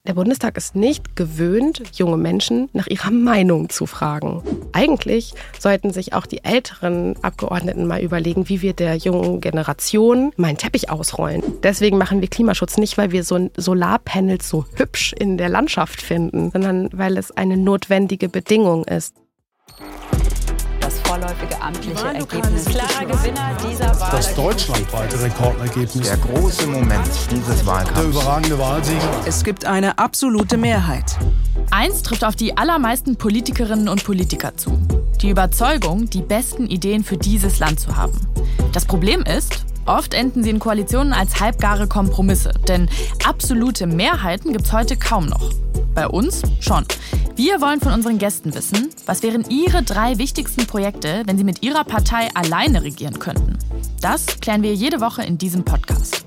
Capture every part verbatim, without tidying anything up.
Der Bundestag ist nicht gewöhnt, junge Menschen nach ihrer Meinung zu fragen. Eigentlich sollten sich auch die älteren Abgeordneten mal überlegen, wie wir der jungen Generation mal einen Teppich ausrollen. Deswegen machen wir Klimaschutz nicht, weil wir so Solarpanels so hübsch in der Landschaft finden, sondern weil es eine notwendige Bedingung ist. Das vorläufige amtliche Ergebnis. Klarer Gewinner dieser Wahl. Das deutschlandweite Rekordergebnis. Der große Moment dieses Wahlkampfs. Der überragende Wahlsieger. Es gibt eine absolute Mehrheit. Eins trifft auf die allermeisten Politikerinnen und Politiker zu. Die Überzeugung, die besten Ideen für dieses Land zu haben. Das Problem ist, oft enden sie in Koalitionen als halbgare Kompromisse. Denn absolute Mehrheiten gibt's heute kaum noch. Bei uns schon. Wir wollen von unseren Gästen wissen, was wären ihre drei wichtigsten Projekte, wenn sie mit ihrer Partei alleine regieren könnten. Das klären wir jede Woche in diesem Podcast.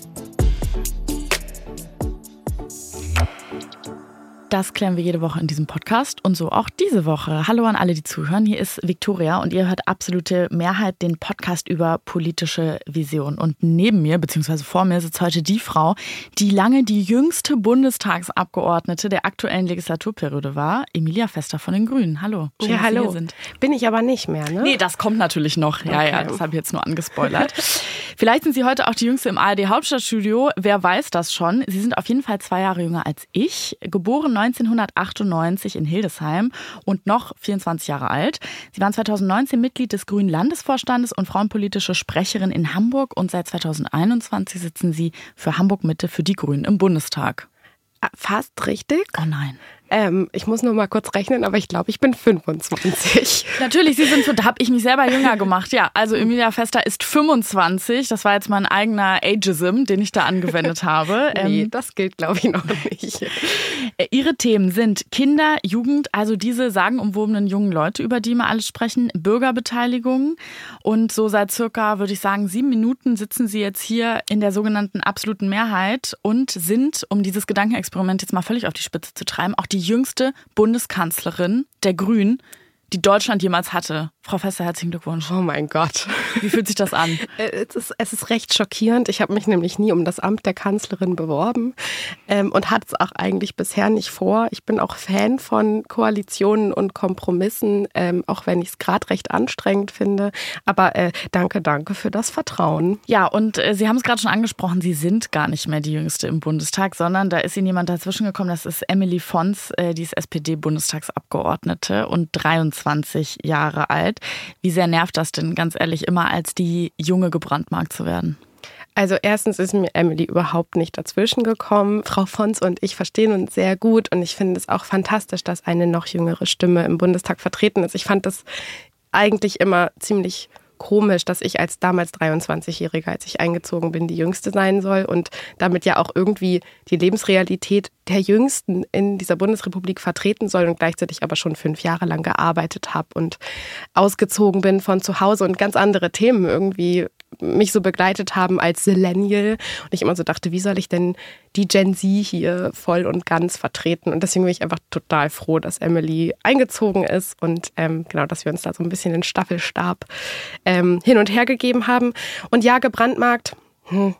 Das klären wir jede Woche in diesem Podcast und so auch diese Woche. Hallo an alle, die zuhören. Hier ist Viktoria und ihr hört Absolute Mehrheit, den Podcast über politische Vision. Und neben mir, beziehungsweise vor mir, sitzt heute die Frau, die lange die jüngste Bundestagsabgeordnete der aktuellen Legislaturperiode war, Emilia Vester von den Grünen. Hallo. Schön, ja, hallo. Dass Sie hier sind. Bin ich aber nicht mehr, ne? Nee, das kommt natürlich noch. Ja, okay. ja, das habe ich jetzt nur angespoilert. Vielleicht sind Sie heute auch die Jüngste im A R D-Hauptstadtstudio. Wer weiß das schon? Sie sind auf jeden Fall zwei Jahre jünger als ich. Geboren neunzehnhundertachtundneunzig in Hildesheim und noch vierundzwanzig Jahre alt. Sie waren zweitausendneunzehn Mitglied des Grünen Landesvorstandes und frauenpolitische Sprecherin in Hamburg und seit zweitausendeinundzwanzig sitzen Sie für Hamburg-Mitte für die Grünen im Bundestag. Fast richtig. Oh nein. Ähm, ich muss nur mal kurz rechnen, aber ich glaube, ich bin fünfundzwanzig. Natürlich, Sie sind, da habe ich mich selber jünger gemacht. Ja, also Emilia Vester ist fünfundzwanzig. Das war jetzt mein eigener Ageism, den ich da angewendet habe. Nee, ähm, das gilt, glaube ich, noch nicht. Ihre Themen sind Kinder, Jugend, also diese sagenumwobenen jungen Leute, über die wir alles sprechen, Bürgerbeteiligung. Und so seit circa, würde ich sagen, sieben Minuten sitzen Sie jetzt hier in der sogenannten absoluten Mehrheit und sind, um dieses Gedankenexperiment jetzt mal völlig auf die Spitze zu treiben, auch die jüngste Bundeskanzlerin der Grünen, die Deutschland jemals hatte. Frau Vester, herzlichen Glückwunsch. Oh mein Gott. Wie fühlt sich das an? Es ist, es ist recht schockierend. Ich habe mich nämlich nie um das Amt der Kanzlerin beworben ähm, und hatte es auch eigentlich bisher nicht vor. Ich bin auch Fan von Koalitionen und Kompromissen, ähm, auch wenn ich es gerade recht anstrengend finde. Aber äh, danke, danke für das Vertrauen. Ja, und äh, Sie haben es gerade schon angesprochen, Sie sind gar nicht mehr die Jüngste im Bundestag, sondern da ist Ihnen jemand dazwischen gekommen. Das ist Emilie Fons, äh, die ist S P D-Bundestagsabgeordnete und dreiundzwanzig Jahre alt. Wie sehr nervt das denn, ganz ehrlich, immer als die Junge gebrandmarkt zu werden? Also erstens ist mir Emily überhaupt nicht dazwischen gekommen. Frau Fons und ich verstehen uns sehr gut und ich finde es auch fantastisch, dass eine noch jüngere Stimme im Bundestag vertreten ist. Ich fand das eigentlich immer ziemlich komisch, dass ich als damals dreiundzwanzigjährige, als ich eingezogen bin, die Jüngste sein soll und damit ja auch irgendwie die Lebensrealität der Jüngsten in dieser Bundesrepublik vertreten soll und gleichzeitig aber schon fünf Jahre lang gearbeitet habe und ausgezogen bin von zu Hause und ganz andere Themen irgendwie mich so begleitet haben als Millennial und ich immer so dachte, wie soll ich denn die Gen Z hier voll und ganz vertreten? Und deswegen bin ich einfach total froh, dass Emily eingezogen ist und ähm, genau, dass wir uns da so ein bisschen den Staffelstab ähm, hin und her gegeben haben. Und ja, gebrandmarkt, hm.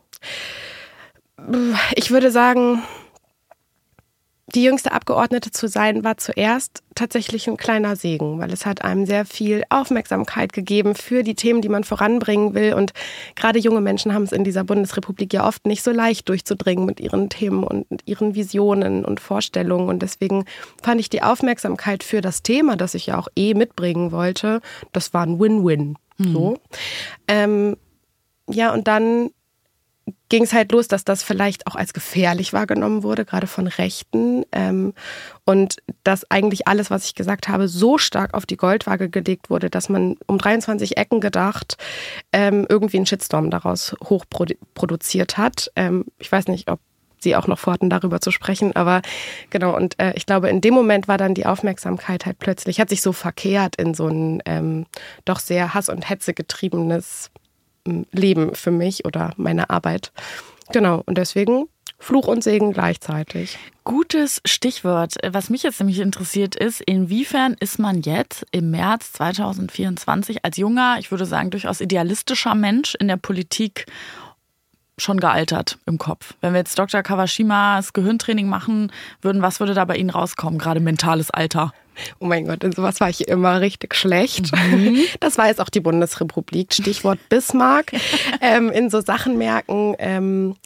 ich würde sagen, die jüngste Abgeordnete zu sein, war zuerst tatsächlich ein kleiner Segen, weil es hat einem sehr viel Aufmerksamkeit gegeben für die Themen, die man voranbringen will. Und gerade junge Menschen haben es in dieser Bundesrepublik ja oft nicht so leicht durchzudringen mit ihren Themen und ihren Visionen und Vorstellungen. Und deswegen fand ich die Aufmerksamkeit für das Thema, das ich ja auch eh mitbringen wollte, das war ein Win-Win. Mhm. So. Ähm, ja, und dann ging es halt los, dass das vielleicht auch als gefährlich wahrgenommen wurde, gerade von Rechten. Ähm, und dass eigentlich alles, was ich gesagt habe, so stark auf die Goldwaage gelegt wurde, dass man um dreiundzwanzig Ecken gedacht ähm, irgendwie einen Shitstorm daraus hochproduziert hat. Ähm, ich weiß nicht, ob Sie auch noch vorhatten, darüber zu sprechen, aber genau, und äh, ich glaube, in dem Moment war dann die Aufmerksamkeit halt plötzlich, hat sich so verkehrt in so ein ähm, doch sehr Hass- und Hetze getriebenes Leben für mich oder meine Arbeit. Genau, und deswegen Fluch und Segen gleichzeitig. Gutes Stichwort. Was mich jetzt nämlich interessiert ist, inwiefern ist man jetzt im März zweitausendvierundzwanzig als junger, ich würde sagen durchaus idealistischer Mensch in der Politik schon gealtert im Kopf? Wenn wir jetzt Doktor Kawashimas Gehirntraining machen würden, was würde da bei Ihnen rauskommen? Gerade mentales Alter. Oh mein Gott, in sowas war ich immer richtig schlecht. Mhm. Das war jetzt auch die Bundesrepublik, Stichwort Bismarck. ähm, in so Sachen merken, ähm,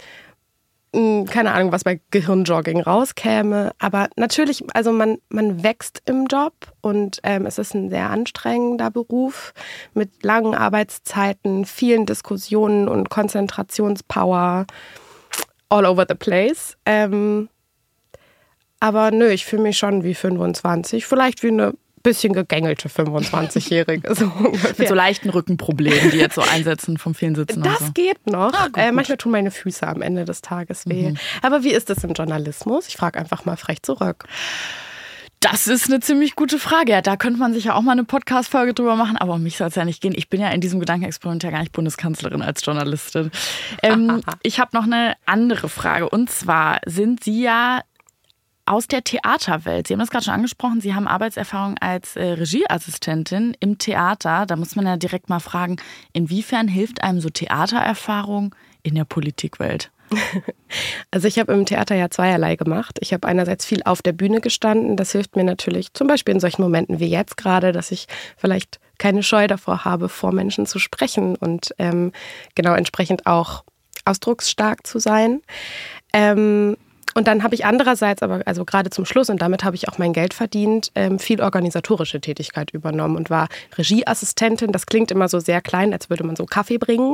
keine Ahnung, was bei Gehirnjogging rauskäme. Aber natürlich, also man, man wächst im Job und ähm, es ist ein sehr anstrengender Beruf mit langen Arbeitszeiten, vielen Diskussionen und Konzentrationspower all over the place. Ähm, aber nö, ich fühle mich schon wie fünfundzwanzig, vielleicht wie eine bisschen gegängelte fünfundzwanzigjährige. So mit so leichten Rückenproblemen, die jetzt so einsetzen vom vielen Sitzen. Das und so. geht noch. Ah, gut, äh, gut. manchmal tun meine Füße am Ende des Tages weh. Mhm. Aber wie ist das im Journalismus? Ich frage einfach mal frech zurück. Das ist eine ziemlich gute Frage. Ja, da könnte man sich ja auch mal eine Podcast-Folge drüber machen, aber um mich soll es ja nicht gehen. Ich bin ja in diesem Gedankenexperiment ja gar nicht Bundeskanzlerin als Journalistin. Ähm, ich habe noch eine andere Frage. Und zwar sind Sie ja aus der Theaterwelt. Sie haben das gerade schon angesprochen, Sie haben Arbeitserfahrung als äh, Regieassistentin im Theater. Da muss man ja direkt mal fragen, inwiefern hilft einem so Theatererfahrung in der Politikwelt? Also ich habe im Theater ja zweierlei gemacht. Ich habe einerseits viel auf der Bühne gestanden. Das hilft mir natürlich zum Beispiel in solchen Momenten wie jetzt gerade, dass ich vielleicht keine Scheu davor habe, vor Menschen zu sprechen und ähm, genau entsprechend auch ausdrucksstark zu sein. Ähm, Und dann habe ich andererseits, aber also gerade zum Schluss, und damit habe ich auch mein Geld verdient, viel organisatorische Tätigkeit übernommen und war Regieassistentin. Das klingt immer so sehr klein, als würde man so Kaffee bringen.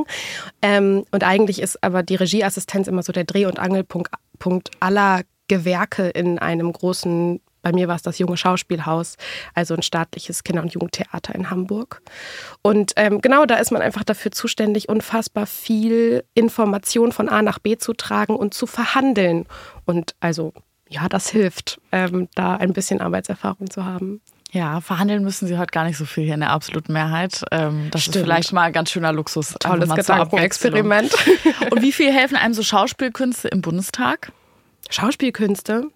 Und eigentlich ist aber die Regieassistenz immer so der Dreh- und Angelpunkt Punkt aller Gewerke in einem großen, bei mir war es das Junge Schauspielhaus, also ein staatliches Kinder- und Jugendtheater in Hamburg. Und ähm, genau da ist man einfach dafür zuständig, unfassbar viel Information von A nach B zu tragen und zu verhandeln. Und also, ja, das hilft, ähm, da ein bisschen Arbeitserfahrung zu haben. Ja, verhandeln müssen Sie heute gar nicht so viel hier in der absoluten Mehrheit. Ähm, das Stimmt. ist vielleicht mal ein ganz schöner Luxus. Tolles Gedankenexperiment. Und wie viel helfen einem so Schauspielkünste im Bundestag? Schauspielkünste?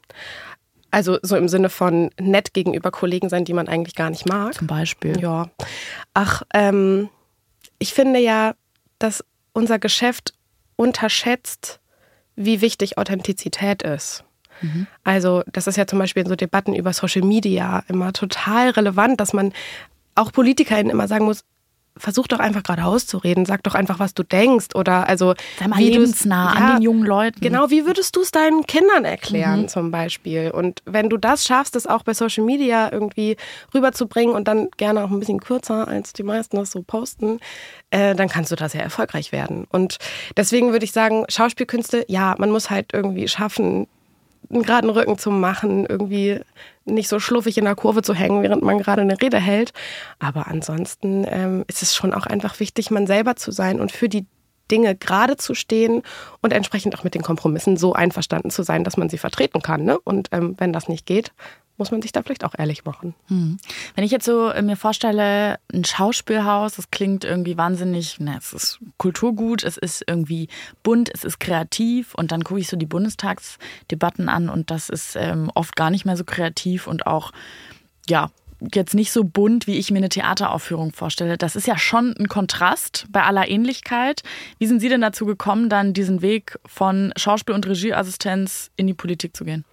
Also so im Sinne von nett gegenüber Kollegen sein, die man eigentlich gar nicht mag. Zum Beispiel. Ja. Ach, ähm, ich finde ja, dass unser Geschäft unterschätzt, wie wichtig Authentizität ist. Mhm. Also das ist ja zum Beispiel in so Debatten über Social Media immer total relevant, dass man auch PolitikerInnen immer sagen muss, versuch doch einfach geradeaus zu reden, sag doch einfach, was du denkst oder also sei mal lebensnah ja, an den jungen Leuten. Genau, wie würdest du es deinen Kindern erklären mhm. zum Beispiel? Und wenn du das schaffst, das auch bei Social Media irgendwie rüberzubringen und dann gerne auch ein bisschen kürzer, als die meisten das so posten, äh, dann kannst du da sehr erfolgreich werden. Und deswegen würde ich sagen, Schauspielkünste, ja, man muss halt irgendwie schaffen, einen geraden Rücken zu machen, irgendwie nicht so schluffig in der Kurve zu hängen, während man gerade eine Rede hält. Aber ansonsten ähm, ist es schon auch einfach wichtig, man selber zu sein und für die Dinge gerade zu stehen und entsprechend auch mit den Kompromissen so einverstanden zu sein, dass man sie vertreten kann. Ne? Und ähm, wenn das nicht geht, muss man sich da vielleicht auch ehrlich machen. Hm. Wenn ich jetzt so mir vorstelle, ein Schauspielhaus, das klingt irgendwie wahnsinnig, na, es ist Kulturgut, es ist irgendwie bunt, es ist kreativ und dann gucke ich so die Bundestagsdebatten an und das ist ähm, oft gar nicht mehr so kreativ und auch, ja, jetzt nicht so bunt, wie ich mir eine Theateraufführung vorstelle. Das ist ja schon ein Kontrast bei aller Ähnlichkeit. Wie sind Sie denn dazu gekommen, dann diesen Weg von Schauspiel- und Regieassistenz in die Politik zu gehen?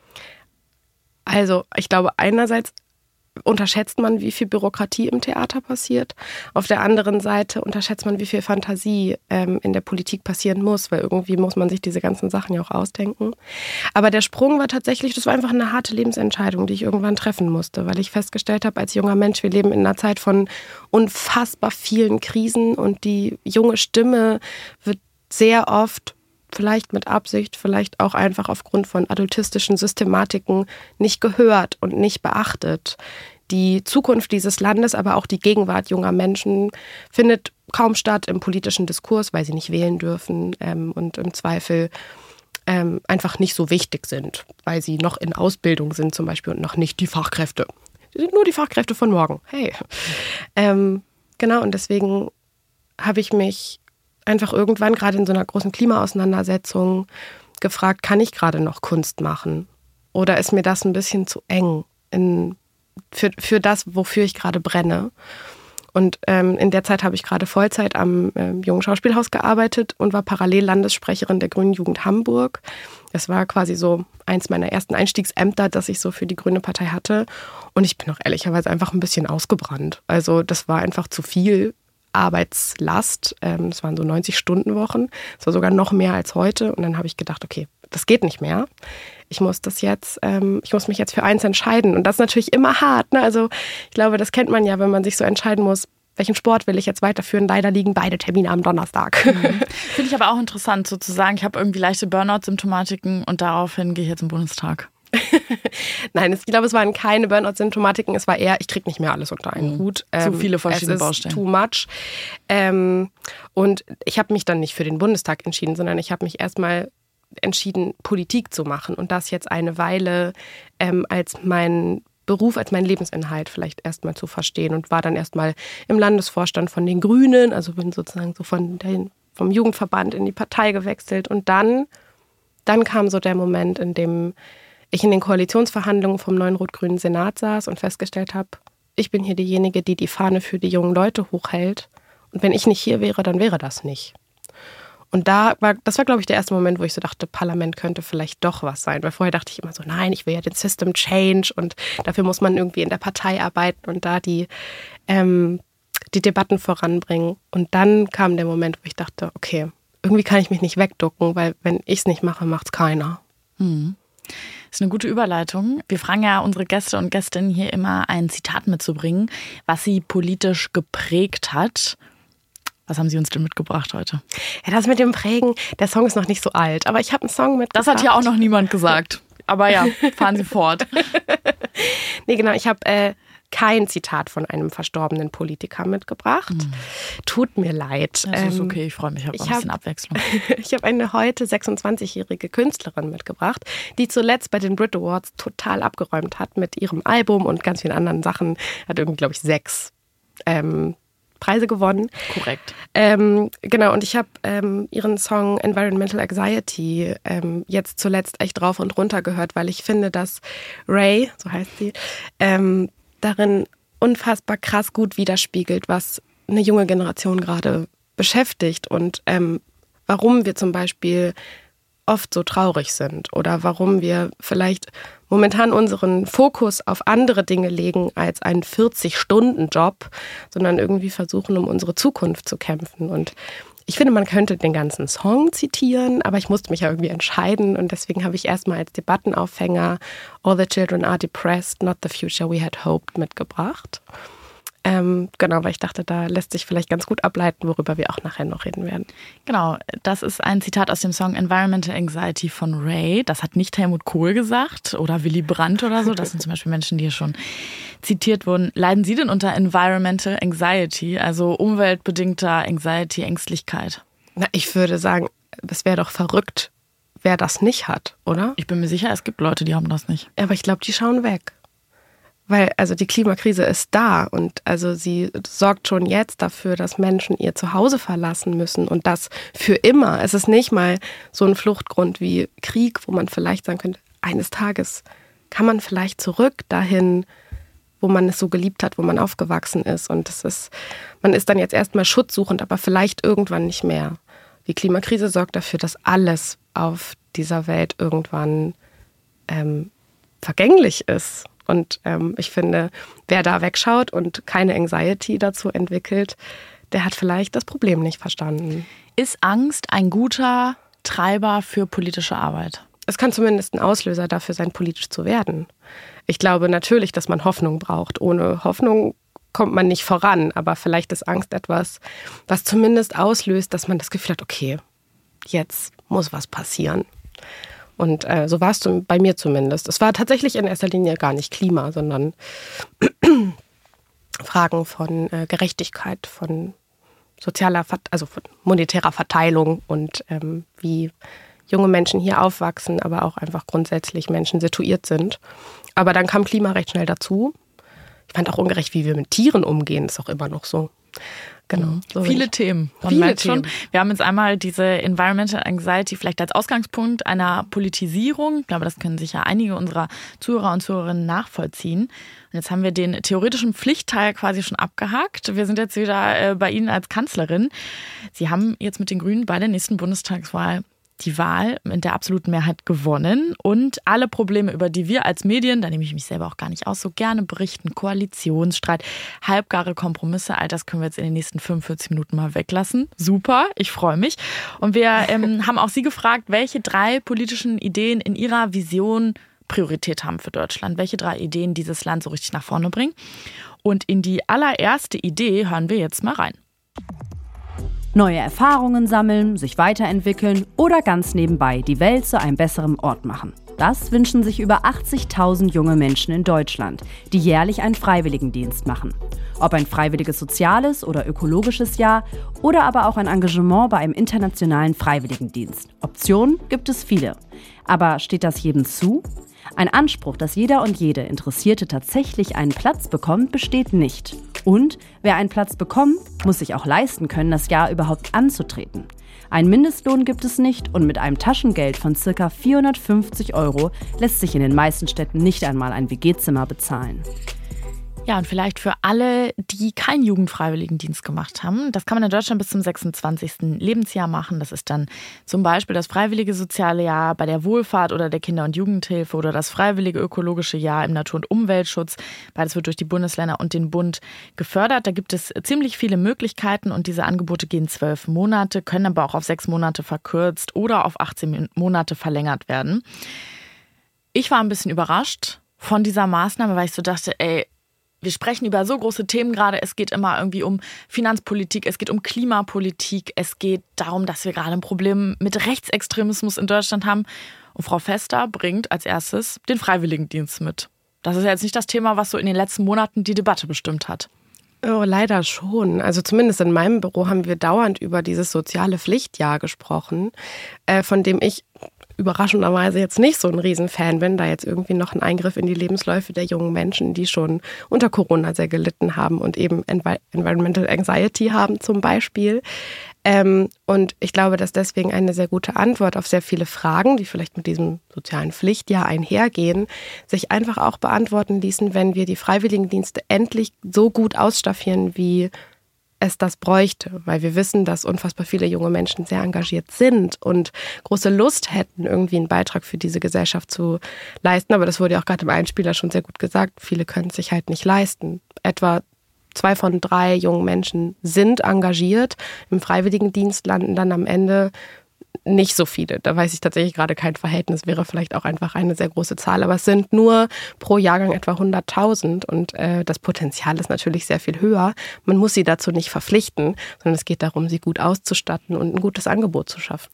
Also ich glaube, einerseits unterschätzt man, wie viel Bürokratie im Theater passiert. Auf der anderen Seite unterschätzt man, wie viel Fantasie ähm, in der Politik passieren muss, weil irgendwie muss man sich diese ganzen Sachen ja auch ausdenken. Aber der Sprung war tatsächlich, das war einfach eine harte Lebensentscheidung, die ich irgendwann treffen musste, weil ich festgestellt habe, als junger Mensch, wir leben in einer Zeit von unfassbar vielen Krisen und die junge Stimme wird sehr oft, vielleicht mit Absicht, vielleicht auch einfach aufgrund von adultistischen Systematiken nicht gehört und nicht beachtet. Die Zukunft dieses Landes, aber auch die Gegenwart junger Menschen findet kaum statt im politischen Diskurs, weil sie nicht wählen dürfen ähm, und im Zweifel ähm, einfach nicht so wichtig sind, weil sie noch in Ausbildung sind zum Beispiel und noch nicht die Fachkräfte. Sie sind nur die Fachkräfte von morgen. Hey. Ähm, genau, und deswegen habe ich mich einfach irgendwann, gerade in so einer großen Klimaauseinandersetzung, gefragt, kann ich gerade noch Kunst machen? Oder ist mir das ein bisschen zu eng in, für, für das, wofür ich gerade brenne? Und ähm, in der Zeit habe ich gerade Vollzeit am ähm, Jungen Schauspielhaus gearbeitet und war parallel Landessprecherin der Grünen Jugend Hamburg. Das war quasi so eins meiner ersten Einstiegsämter, das ich so für die Grüne Partei hatte. Und ich bin auch ehrlicherweise einfach ein bisschen ausgebrannt. Also das war einfach zu viel Arbeitslast. Ähm, das waren so neunzig-Stunden-Wochen. Das war sogar noch mehr als heute. Und dann habe ich gedacht, okay, das geht nicht mehr. Ich muss das jetzt, ähm, ich muss mich jetzt für eins entscheiden. Und das ist natürlich immer hart, ne? Also ich glaube, das kennt man ja, wenn man sich so entscheiden muss, welchen Sport will ich jetzt weiterführen. Leider liegen beide Termine am Donnerstag. Mhm. Finde ich aber auch interessant, sozusagen. Ich habe irgendwie leichte Burnout-Symptomatiken und daraufhin gehe ich jetzt im Bundestag. Nein, ich glaube, es waren keine Burnout-Symptomatiken. Es war eher, ich kriege nicht mehr alles unter einen Hut. Ähm, Zu viele verschiedene es ist Baustellen. Too much. Ähm, und ich habe mich dann nicht für den Bundestag entschieden, sondern ich habe mich erstmal entschieden, Politik zu machen und das jetzt eine Weile ähm, als mein Beruf, als meinen Lebensinhalt vielleicht erstmal zu verstehen und war dann erstmal im Landesvorstand von den Grünen, also bin sozusagen so von den, vom Jugendverband in die Partei gewechselt und dann, dann kam so der Moment, in dem ich in den Koalitionsverhandlungen vom neuen rot-grünen Senat saß und festgestellt habe, ich bin hier diejenige, die die Fahne für die jungen Leute hochhält und wenn ich nicht hier wäre, dann wäre das nicht. Und da war, das war, glaube ich, der erste Moment, wo ich so dachte, Parlament könnte vielleicht doch was sein. Weil vorher dachte ich immer so, nein, ich will ja den System Change und dafür muss man irgendwie in der Partei arbeiten und da die, ähm, die Debatten voranbringen. Und dann kam der Moment, wo ich dachte, okay, irgendwie kann ich mich nicht wegducken, weil wenn ich es nicht mache, macht es keiner. Hm. Das ist eine gute Überleitung. Wir fragen ja unsere Gäste und Gästinnen hier immer, ein Zitat mitzubringen, was sie politisch geprägt hat. Was haben Sie uns denn mitgebracht heute? Ja, das mit dem Prägen, der Song ist noch nicht so alt, aber ich habe einen Song mitgebracht. Das hat ja auch noch niemand gesagt. Aber ja, fahren Sie fort. Nee, genau, ich habe äh, kein Zitat von einem verstorbenen Politiker mitgebracht. Mhm. Tut mir leid. Das ist okay, ich freue mich auf ein bisschen Abwechslung. Ich habe eine heute sechsundzwanzigjährige Künstlerin mitgebracht, die zuletzt bei den Brit Awards total abgeräumt hat mit ihrem Album und ganz vielen anderen Sachen. Hat irgendwie, glaube ich, sechs ähm, Preise gewonnen. Korrekt. Ähm, genau, und ich habe ähm, ihren Song Environmental Anxiety ähm, jetzt zuletzt echt rauf und runter gehört, weil ich finde, dass Ray, so heißt sie, ähm, darin unfassbar krass gut widerspiegelt, was eine junge Generation gerade beschäftigt und ähm, warum wir zum Beispiel oft so traurig sind oder warum wir vielleicht momentan unseren Fokus auf andere Dinge legen als einen vierzig-Stunden-Job, sondern irgendwie versuchen, um unsere Zukunft zu kämpfen. Und ich finde, man könnte den ganzen Song zitieren, aber ich musste mich ja irgendwie entscheiden und deswegen habe ich erstmal als Debattenaufhänger All the Children are depressed, not the future we had hoped mitgebracht. Ähm, genau, weil ich dachte, da lässt sich vielleicht ganz gut ableiten, worüber wir auch nachher noch reden werden. Genau, das ist ein Zitat aus dem Song Environmental Anxiety von Ray. Das hat nicht Helmut Kohl gesagt oder Willy Brandt oder so. Das sind zum Beispiel Menschen, die hier schon zitiert wurden. Leiden Sie denn unter Environmental Anxiety, also umweltbedingter Anxiety, Ängstlichkeit? Na, ich würde sagen, es wäre doch verrückt, wer das nicht hat, oder? Ich bin mir sicher, es gibt Leute, die haben das nicht. Aber ich glaube, die schauen weg. Weil also die Klimakrise ist da und also sie sorgt schon jetzt dafür, dass Menschen ihr Zuhause verlassen müssen und das für immer. Es ist nicht mal so ein Fluchtgrund wie Krieg, wo man vielleicht sagen könnte, eines Tages kann man vielleicht zurück dahin, wo man es so geliebt hat, wo man aufgewachsen ist. Und das ist, man ist dann jetzt erstmal schutzsuchend, aber vielleicht irgendwann nicht mehr. Die Klimakrise sorgt dafür, dass alles auf dieser Welt irgendwann ähm, vergänglich ist. Und ähm, ich finde, wer da wegschaut und keine Anxiety dazu entwickelt, der hat vielleicht das Problem nicht verstanden. Ist Angst ein guter Treiber für politische Arbeit? Es kann zumindest ein Auslöser dafür sein, politisch zu werden. Ich glaube natürlich, dass man Hoffnung braucht. Ohne Hoffnung kommt man nicht voran. Aber vielleicht ist Angst etwas, was zumindest auslöst, dass man das Gefühl hat, okay, jetzt muss was passieren. Und äh, so war es bei mir zumindest. Es war tatsächlich in erster Linie gar nicht Klima, sondern Fragen von äh, Gerechtigkeit, von sozialer, also von monetärer Verteilung und ähm, wie junge Menschen hier aufwachsen, aber auch einfach grundsätzlich Menschen situiert sind. Aber dann kam Klima recht schnell dazu. Ich fand auch ungerecht, wie wir mit Tieren umgehen, ist auch immer noch so. Genau. So Viele Themen. Man Viele merkt schon, Themen. wir haben jetzt einmal diese Environmental Anxiety vielleicht als Ausgangspunkt einer Politisierung. Ich glaube, das können sicher einige unserer Zuhörer und Zuhörerinnen nachvollziehen. Und jetzt haben wir den theoretischen Pflichtteil quasi schon abgehakt. Wir sind jetzt wieder bei Ihnen als Kanzlerin. Sie haben jetzt mit den Grünen bei der nächsten Bundestagswahl die Wahl mit der absoluten Mehrheit gewonnen und alle Probleme, über die wir als Medien, da nehme ich mich selber auch gar nicht aus, so gerne berichten, Koalitionsstreit, halbgare Kompromisse, all das können wir jetzt in den nächsten fünfundvierzig Minuten mal weglassen. Super, ich freue mich. Und wir ähm, haben auch Sie gefragt, welche drei politischen Ideen in Ihrer Vision Priorität haben für Deutschland, welche drei Ideen dieses Land so richtig nach vorne bringen. Und in die allererste Idee hören wir jetzt mal rein. Neue Erfahrungen sammeln, sich weiterentwickeln oder ganz nebenbei die Welt zu einem besseren Ort machen. Das wünschen sich über achtzigtausend junge Menschen in Deutschland, die jährlich einen Freiwilligendienst machen. Ob ein freiwilliges soziales oder ökologisches Jahr oder aber auch ein Engagement bei einem internationalen Freiwilligendienst. Optionen gibt es viele. Aber steht das jedem zu? Ein Anspruch, dass jeder und jede Interessierte tatsächlich einen Platz bekommt, besteht nicht. Und wer einen Platz bekommt, muss sich auch leisten können, das Jahr überhaupt anzutreten. Einen Mindestlohn gibt es nicht und mit einem Taschengeld von ca. vierhundertfünfzig Euro lässt sich in den meisten Städten nicht einmal ein W G-Zimmer bezahlen. Ja, und vielleicht für alle, die keinen Jugendfreiwilligendienst gemacht haben. Das kann man in Deutschland bis zum sechsundzwanzigsten Lebensjahr machen. Das ist dann zum Beispiel das freiwillige soziale Jahr bei der Wohlfahrt oder der Kinder- und Jugendhilfe oder das freiwillige ökologische Jahr im Natur- und Umweltschutz. Beides wird durch die Bundesländer und den Bund gefördert. Da gibt es ziemlich viele Möglichkeiten und diese Angebote gehen zwölf Monate, können aber auch auf sechs Monate verkürzt oder auf achtzehn Monate verlängert werden. Ich war ein bisschen überrascht von dieser Maßnahme, weil ich so dachte, ey, wir sprechen über so große Themen gerade. Es geht immer irgendwie um Finanzpolitik, es geht um Klimapolitik, es geht darum, dass wir gerade ein Problem mit Rechtsextremismus in Deutschland haben. Und Frau Vester bringt als erstes den Freiwilligendienst mit. Das ist ja jetzt nicht das Thema, was so in den letzten Monaten die Debatte bestimmt hat. Oh, leider schon. Also zumindest in meinem Büro haben wir dauernd über dieses soziale Pflichtjahr gesprochen, äh, von dem ich überraschenderweise jetzt nicht so ein Riesenfan bin, da jetzt irgendwie noch ein Eingriff in die Lebensläufe der jungen Menschen, die schon unter Corona sehr gelitten haben und eben Envi- Environmental Anxiety haben zum Beispiel. Ähm, und ich glaube, dass deswegen eine sehr gute Antwort auf sehr viele Fragen, die vielleicht mit diesem sozialen Pflichtjahr einhergehen, sich einfach auch beantworten ließen, wenn wir die Freiwilligendienste endlich so gut ausstaffieren, wie es das bräuchte, weil wir wissen, dass unfassbar viele junge Menschen sehr engagiert sind und große Lust hätten, irgendwie einen Beitrag für diese Gesellschaft zu leisten. Aber das wurde ja auch gerade im Einspieler schon sehr gut gesagt. Viele können es sich halt nicht leisten. Etwa zwei von drei jungen Menschen sind engagiert. Im Freiwilligendienst landen dann am Ende nicht so viele. Da weiß ich tatsächlich gerade kein Verhältnis, wäre vielleicht auch einfach eine sehr große Zahl. Aber es sind nur pro Jahrgang etwa hunderttausend und äh, das Potenzial ist natürlich sehr viel höher. Man muss sie dazu nicht verpflichten, sondern es geht darum, sie gut auszustatten und ein gutes Angebot zu schaffen.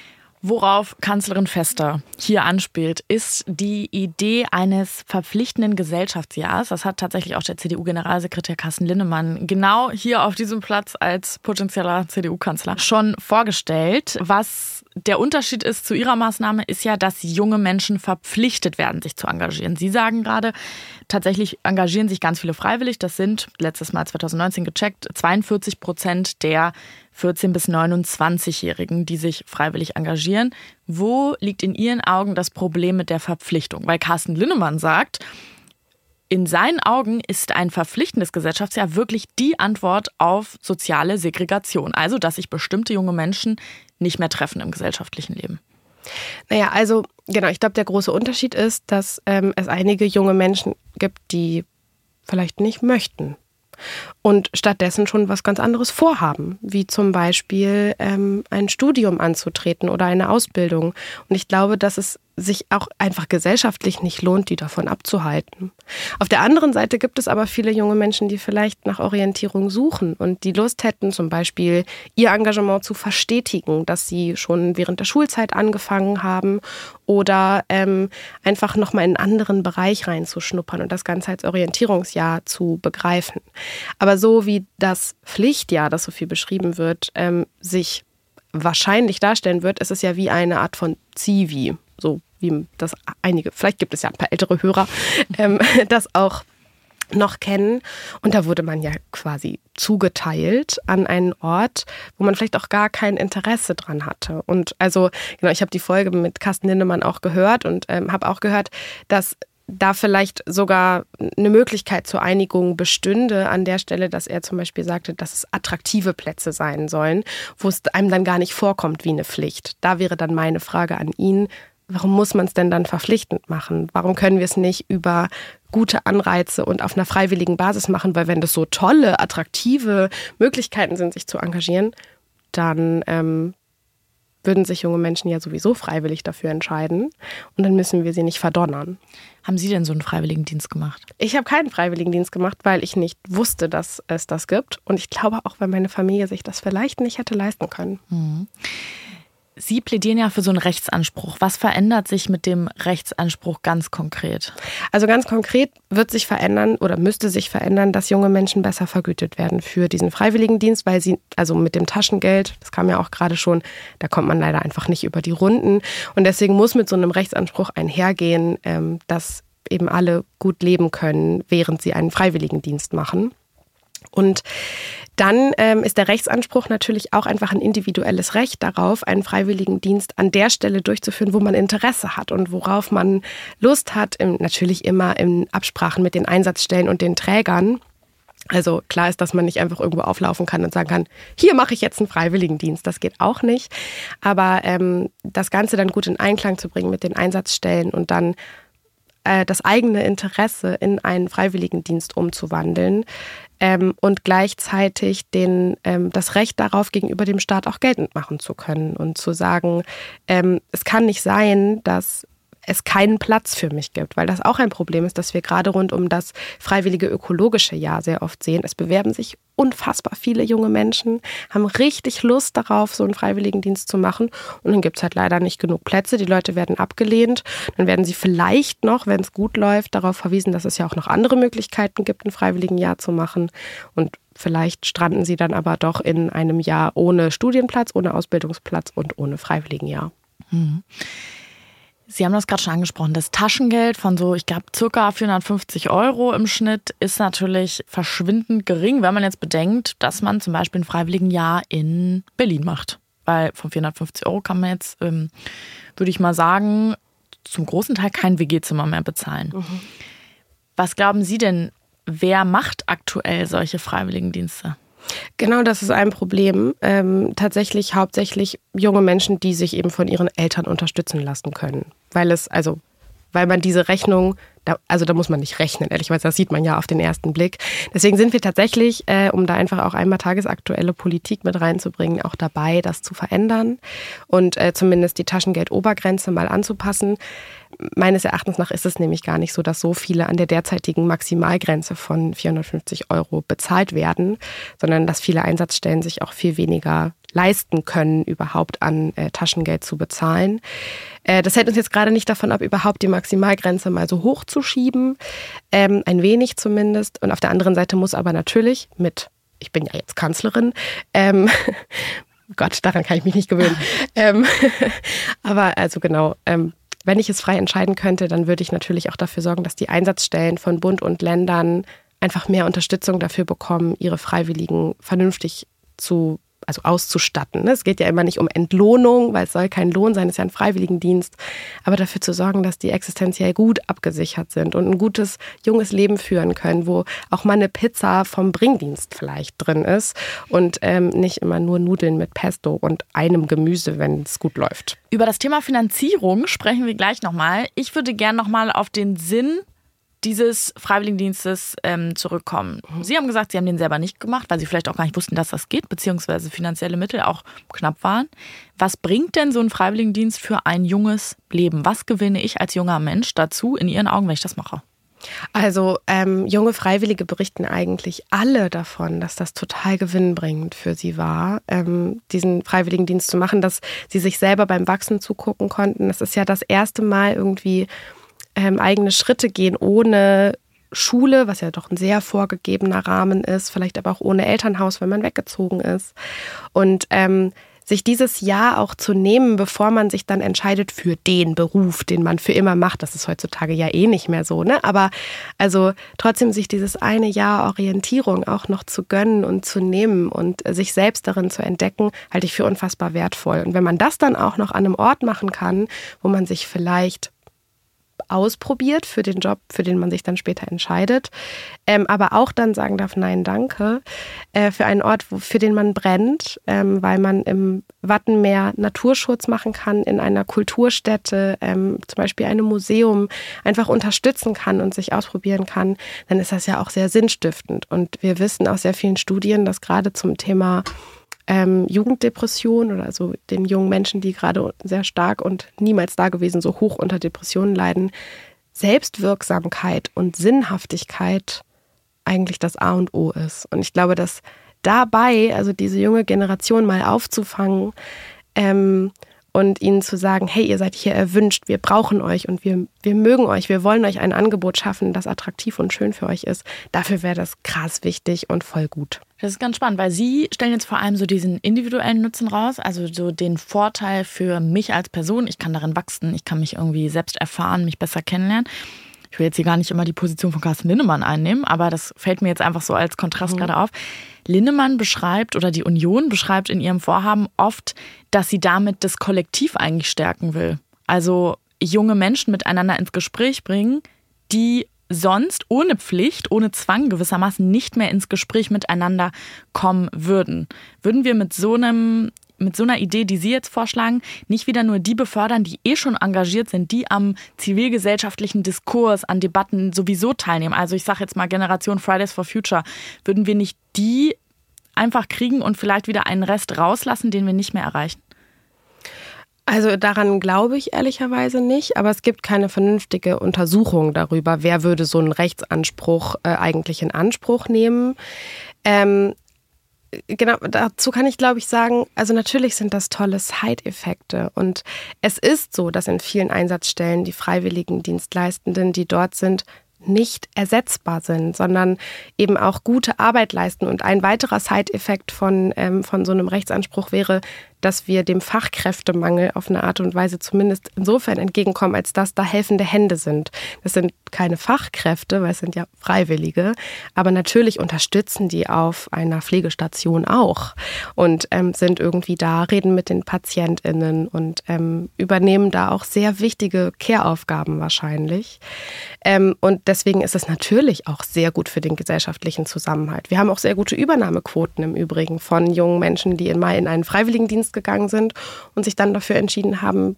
Worauf Kanzlerin Vester hier anspielt, ist die Idee eines verpflichtenden Gesellschaftsjahrs. Das hat tatsächlich auch der C D U-Generalsekretär Carsten Linnemann genau hier auf diesem Platz als potenzieller C D U-Kanzler schon vorgestellt. Was der Unterschied ist zu Ihrer Maßnahme, ist ja, dass junge Menschen verpflichtet werden, sich zu engagieren. Sie sagen gerade, tatsächlich engagieren sich ganz viele freiwillig. Das sind, letztes Mal zwanzig neunzehn gecheckt, zweiundvierzig Prozent der vierzehn- bis neunundzwanzigjährigen, die sich freiwillig engagieren. Wo liegt in Ihren Augen das Problem mit der Verpflichtung? Weil Carsten Linnemann sagt, in seinen Augen ist ein verpflichtendes Gesellschaftsjahr wirklich die Antwort auf soziale Segregation. Also, dass sich bestimmte junge Menschen nicht mehr treffen im gesellschaftlichen Leben. Naja, also genau, ich glaube, der große Unterschied ist, dass ähm, es einige junge Menschen gibt, die vielleicht nicht möchten und stattdessen schon was ganz anderes vorhaben, wie zum Beispiel ähm, ein Studium anzutreten oder eine Ausbildung. Und ich glaube, dass es sich auch einfach gesellschaftlich nicht lohnt, die davon abzuhalten. Auf der anderen Seite gibt es aber viele junge Menschen, die vielleicht nach Orientierung suchen und die Lust hätten, zum Beispiel ihr Engagement zu verstetigen, dass sie schon während der Schulzeit angefangen haben oder ähm, einfach nochmal in einen anderen Bereich reinzuschnuppern und das Ganze als Orientierungsjahr zu begreifen. Aber so wie das Pflichtjahr, das so viel beschrieben wird, ähm, sich wahrscheinlich darstellen wird, ist es ja wie eine Art von Zivi, so wie das einige, vielleicht gibt es ja ein paar ältere Hörer, ähm, das auch noch kennen. Und da wurde man ja quasi zugeteilt an einen Ort, wo man vielleicht auch gar kein Interesse dran hatte. Und also, genau, ich habe die Folge mit Carsten Lindemann auch gehört und ähm, habe auch gehört, dass da vielleicht sogar eine Möglichkeit zur Einigung bestünde an der Stelle, dass er zum Beispiel sagte, dass es attraktive Plätze sein sollen, wo es einem dann gar nicht vorkommt wie eine Pflicht. Da wäre dann meine Frage an ihn, warum muss man es denn dann verpflichtend machen? Warum können wir es nicht über gute Anreize und auf einer freiwilligen Basis machen? Weil wenn das so tolle, attraktive Möglichkeiten sind, sich zu engagieren, dann ähm, würden sich junge Menschen ja sowieso freiwillig dafür entscheiden. Und dann müssen wir sie nicht verdonnern. Haben Sie denn so einen Freiwilligendienst gemacht? Ich habe keinen Freiwilligendienst gemacht, weil ich nicht wusste, dass es das gibt. Und ich glaube auch, weil meine Familie sich das vielleicht nicht hätte leisten können. Mhm. Sie plädieren ja für so einen Rechtsanspruch. Was verändert sich mit dem Rechtsanspruch ganz konkret? Also ganz konkret wird sich verändern oder müsste sich verändern, dass junge Menschen besser vergütet werden für diesen Freiwilligendienst, weil sie, also mit dem Taschengeld, das kam ja auch gerade schon, da kommt man leider einfach nicht über die Runden. Und deswegen muss mit so einem Rechtsanspruch einhergehen, dass eben alle gut leben können, während sie einen Freiwilligendienst machen. Und dann ähm, ist der Rechtsanspruch natürlich auch einfach ein individuelles Recht darauf, einen Freiwilligendienst an der Stelle durchzuführen, wo man Interesse hat und worauf man Lust hat, im, natürlich immer in Absprachen mit den Einsatzstellen und den Trägern. Also klar ist, dass man nicht einfach irgendwo auflaufen kann und sagen kann, hier mache ich jetzt einen Freiwilligendienst. Das geht auch nicht. Aber ähm, das Ganze dann gut in Einklang zu bringen mit den Einsatzstellen und dann äh, das eigene Interesse in einen Freiwilligendienst umzuwandeln, Ähm, und gleichzeitig den, ähm, das Recht darauf, gegenüber dem Staat auch geltend machen zu können und zu sagen, ähm, es kann nicht sein, dass es keinen Platz für mich gibt, weil das auch ein Problem ist, dass wir gerade rund um das freiwillige ökologische Jahr sehr oft sehen. Es bewerben sich unfassbar viele junge Menschen, haben richtig Lust darauf, so einen Freiwilligendienst zu machen und dann gibt es halt leider nicht genug Plätze. Die Leute werden abgelehnt, dann werden sie vielleicht noch, wenn es gut läuft, darauf verwiesen, dass es ja auch noch andere Möglichkeiten gibt, ein Freiwilligenjahr zu machen und vielleicht stranden sie dann aber doch in einem Jahr ohne Studienplatz, ohne Ausbildungsplatz und ohne Freiwilligenjahr. Mhm. Sie haben das gerade schon angesprochen. Das Taschengeld von so, ich glaube, circa vierhundertfünfzig Euro im Schnitt ist natürlich verschwindend gering, wenn man jetzt bedenkt, dass man zum Beispiel ein Freiwilligenjahr in Berlin macht. Weil von vierhundertfünfzig Euro kann man jetzt, ähm, würde ich mal sagen, zum großen Teil kein W G-Zimmer mehr bezahlen. Mhm. Was glauben Sie denn, wer macht aktuell solche Freiwilligendienste? Genau, das ist ein Problem. Ähm, tatsächlich hauptsächlich junge Menschen, die sich eben von ihren Eltern unterstützen lassen können. Weil es, also, weil man diese Rechnung, da, also da muss man nicht rechnen, ehrlicherweise, das sieht man ja auf den ersten Blick. Deswegen sind wir tatsächlich, äh, um da einfach auch einmal tagesaktuelle Politik mit reinzubringen, auch dabei, das zu verändern und äh, zumindest die Taschengeldobergrenze mal anzupassen. Meines Erachtens nach ist es nämlich gar nicht so, dass so viele an der derzeitigen Maximalgrenze von vierhundertfünfzig Euro bezahlt werden, sondern dass viele Einsatzstellen sich auch viel weniger leisten können, überhaupt an äh, Taschengeld zu bezahlen. Äh, das hält uns jetzt gerade nicht davon ab, überhaupt die Maximalgrenze mal so hoch zu schieben, ähm, ein wenig zumindest. Und auf der anderen Seite muss aber natürlich mit, ich bin ja jetzt Kanzlerin, ähm, Gott, daran kann ich mich nicht gewöhnen, ähm, aber also genau, ähm, wenn ich es frei entscheiden könnte, dann würde ich natürlich auch dafür sorgen, dass die Einsatzstellen von Bund und Ländern einfach mehr Unterstützung dafür bekommen, ihre Freiwilligen vernünftig zu, also auszustatten. Es geht ja immer nicht um Entlohnung, weil es soll kein Lohn sein, es ist ja ein Freiwilligendienst, aber dafür zu sorgen, dass die existenziell gut abgesichert sind und ein gutes, junges Leben führen können, wo auch mal eine Pizza vom Bringdienst vielleicht drin ist und ähm, nicht immer nur Nudeln mit Pesto und einem Gemüse, wenn es gut läuft. Über das Thema Finanzierung sprechen wir gleich nochmal. Ich würde gerne nochmal auf den Sinn dieses Freiwilligendienstes ähm, zurückkommen. Sie haben gesagt, Sie haben den selber nicht gemacht, weil Sie vielleicht auch gar nicht wussten, dass das geht, beziehungsweise finanzielle Mittel auch knapp waren. Was bringt denn so ein Freiwilligendienst für ein junges Leben? Was gewinne ich als junger Mensch dazu, in Ihren Augen, wenn ich das mache? Also ähm, junge Freiwillige berichten eigentlich alle davon, dass das total gewinnbringend für sie war, ähm, diesen Freiwilligendienst zu machen, dass sie sich selber beim Wachsen zugucken konnten. Das ist ja das erste Mal irgendwie ähm, eigene Schritte gehen ohne Schule, was ja doch ein sehr vorgegebener Rahmen ist, vielleicht aber auch ohne Elternhaus, wenn man weggezogen ist. Und ähm, sich dieses Jahr auch zu nehmen, bevor man sich dann entscheidet für den Beruf, den man für immer macht. Das ist heutzutage ja eh nicht mehr so, ne? Aber also trotzdem sich dieses eine Jahr Orientierung auch noch zu gönnen und zu nehmen und sich selbst darin zu entdecken, halte ich für unfassbar wertvoll. Und wenn man das dann auch noch an einem Ort machen kann, wo man sich vielleicht ausprobiert für den Job, für den man sich dann später entscheidet, ähm, aber auch dann sagen darf, nein, danke, äh, für einen Ort, wo, für den man brennt, ähm, weil man im Wattenmeer Naturschutz machen kann, in einer Kulturstätte, ähm, zum Beispiel einem Museum, einfach unterstützen kann und sich ausprobieren kann, dann ist das ja auch sehr sinnstiftend. Und wir wissen aus sehr vielen Studien, dass gerade zum Thema Ähm, Jugenddepression oder also den jungen Menschen, die gerade sehr stark und niemals dagewesen so hoch unter Depressionen leiden, Selbstwirksamkeit und Sinnhaftigkeit eigentlich das A und O ist. Und ich glaube, dass dabei, also diese junge Generation mal aufzufangen ähm, und ihnen zu sagen, hey, ihr seid hier erwünscht, wir brauchen euch und wir, wir mögen euch, wir wollen euch ein Angebot schaffen, das attraktiv und schön für euch ist. Dafür wäre das krass wichtig und voll gut. Das ist ganz spannend, weil Sie stellen jetzt vor allem so diesen individuellen Nutzen raus, also so den Vorteil für mich als Person. Ich kann darin wachsen, ich kann mich irgendwie selbst erfahren, mich besser kennenlernen. Ich will jetzt hier gar nicht immer die Position von Carsten Linnemann einnehmen, aber das fällt mir jetzt einfach so als Kontrast mhm. gerade auf. Linnemann beschreibt oder die Union beschreibt in ihrem Vorhaben oft, dass sie damit das Kollektiv eigentlich stärken will. Also junge Menschen miteinander ins Gespräch bringen, die sonst ohne Pflicht, ohne Zwang gewissermaßen nicht mehr ins Gespräch miteinander kommen würden. Würden wir mit so einem, mit so einer Idee, die Sie jetzt vorschlagen, nicht wieder nur die befördern, die eh schon engagiert sind, die am zivilgesellschaftlichen Diskurs, an Debatten sowieso teilnehmen? Also ich sage jetzt mal Generation Fridays for Future. Würden wir nicht die einfach kriegen und vielleicht wieder einen Rest rauslassen, den wir nicht mehr erreichen? Also daran glaube ich ehrlicherweise nicht, aber es gibt keine vernünftige Untersuchung darüber, wer würde so einen Rechtsanspruch äh, eigentlich in Anspruch nehmen. Ähm, genau, dazu kann ich glaube ich sagen, also natürlich sind das tolle Side-Effekte und es ist so, dass in vielen Einsatzstellen die freiwilligen Dienstleistenden, die dort sind, nicht ersetzbar sind, sondern eben auch gute Arbeit leisten. Und ein weiterer Side-Effekt von, ähm, von so einem Rechtsanspruch wäre, dass wir dem Fachkräftemangel auf eine Art und Weise zumindest insofern entgegenkommen, als dass da helfende Hände sind. Das sind keine Fachkräfte, weil es sind ja Freiwillige, aber natürlich unterstützen die auf einer Pflegestation auch und ähm, sind irgendwie da, reden mit den PatientInnen und ähm, übernehmen da auch sehr wichtige Care-Aufgaben wahrscheinlich. Ähm, und deswegen ist es natürlich auch sehr gut für den gesellschaftlichen Zusammenhalt. Wir haben auch sehr gute Übernahmequoten im Übrigen von jungen Menschen, die in mal in einen Freiwilligendienst gegangen sind und sich dann dafür entschieden haben,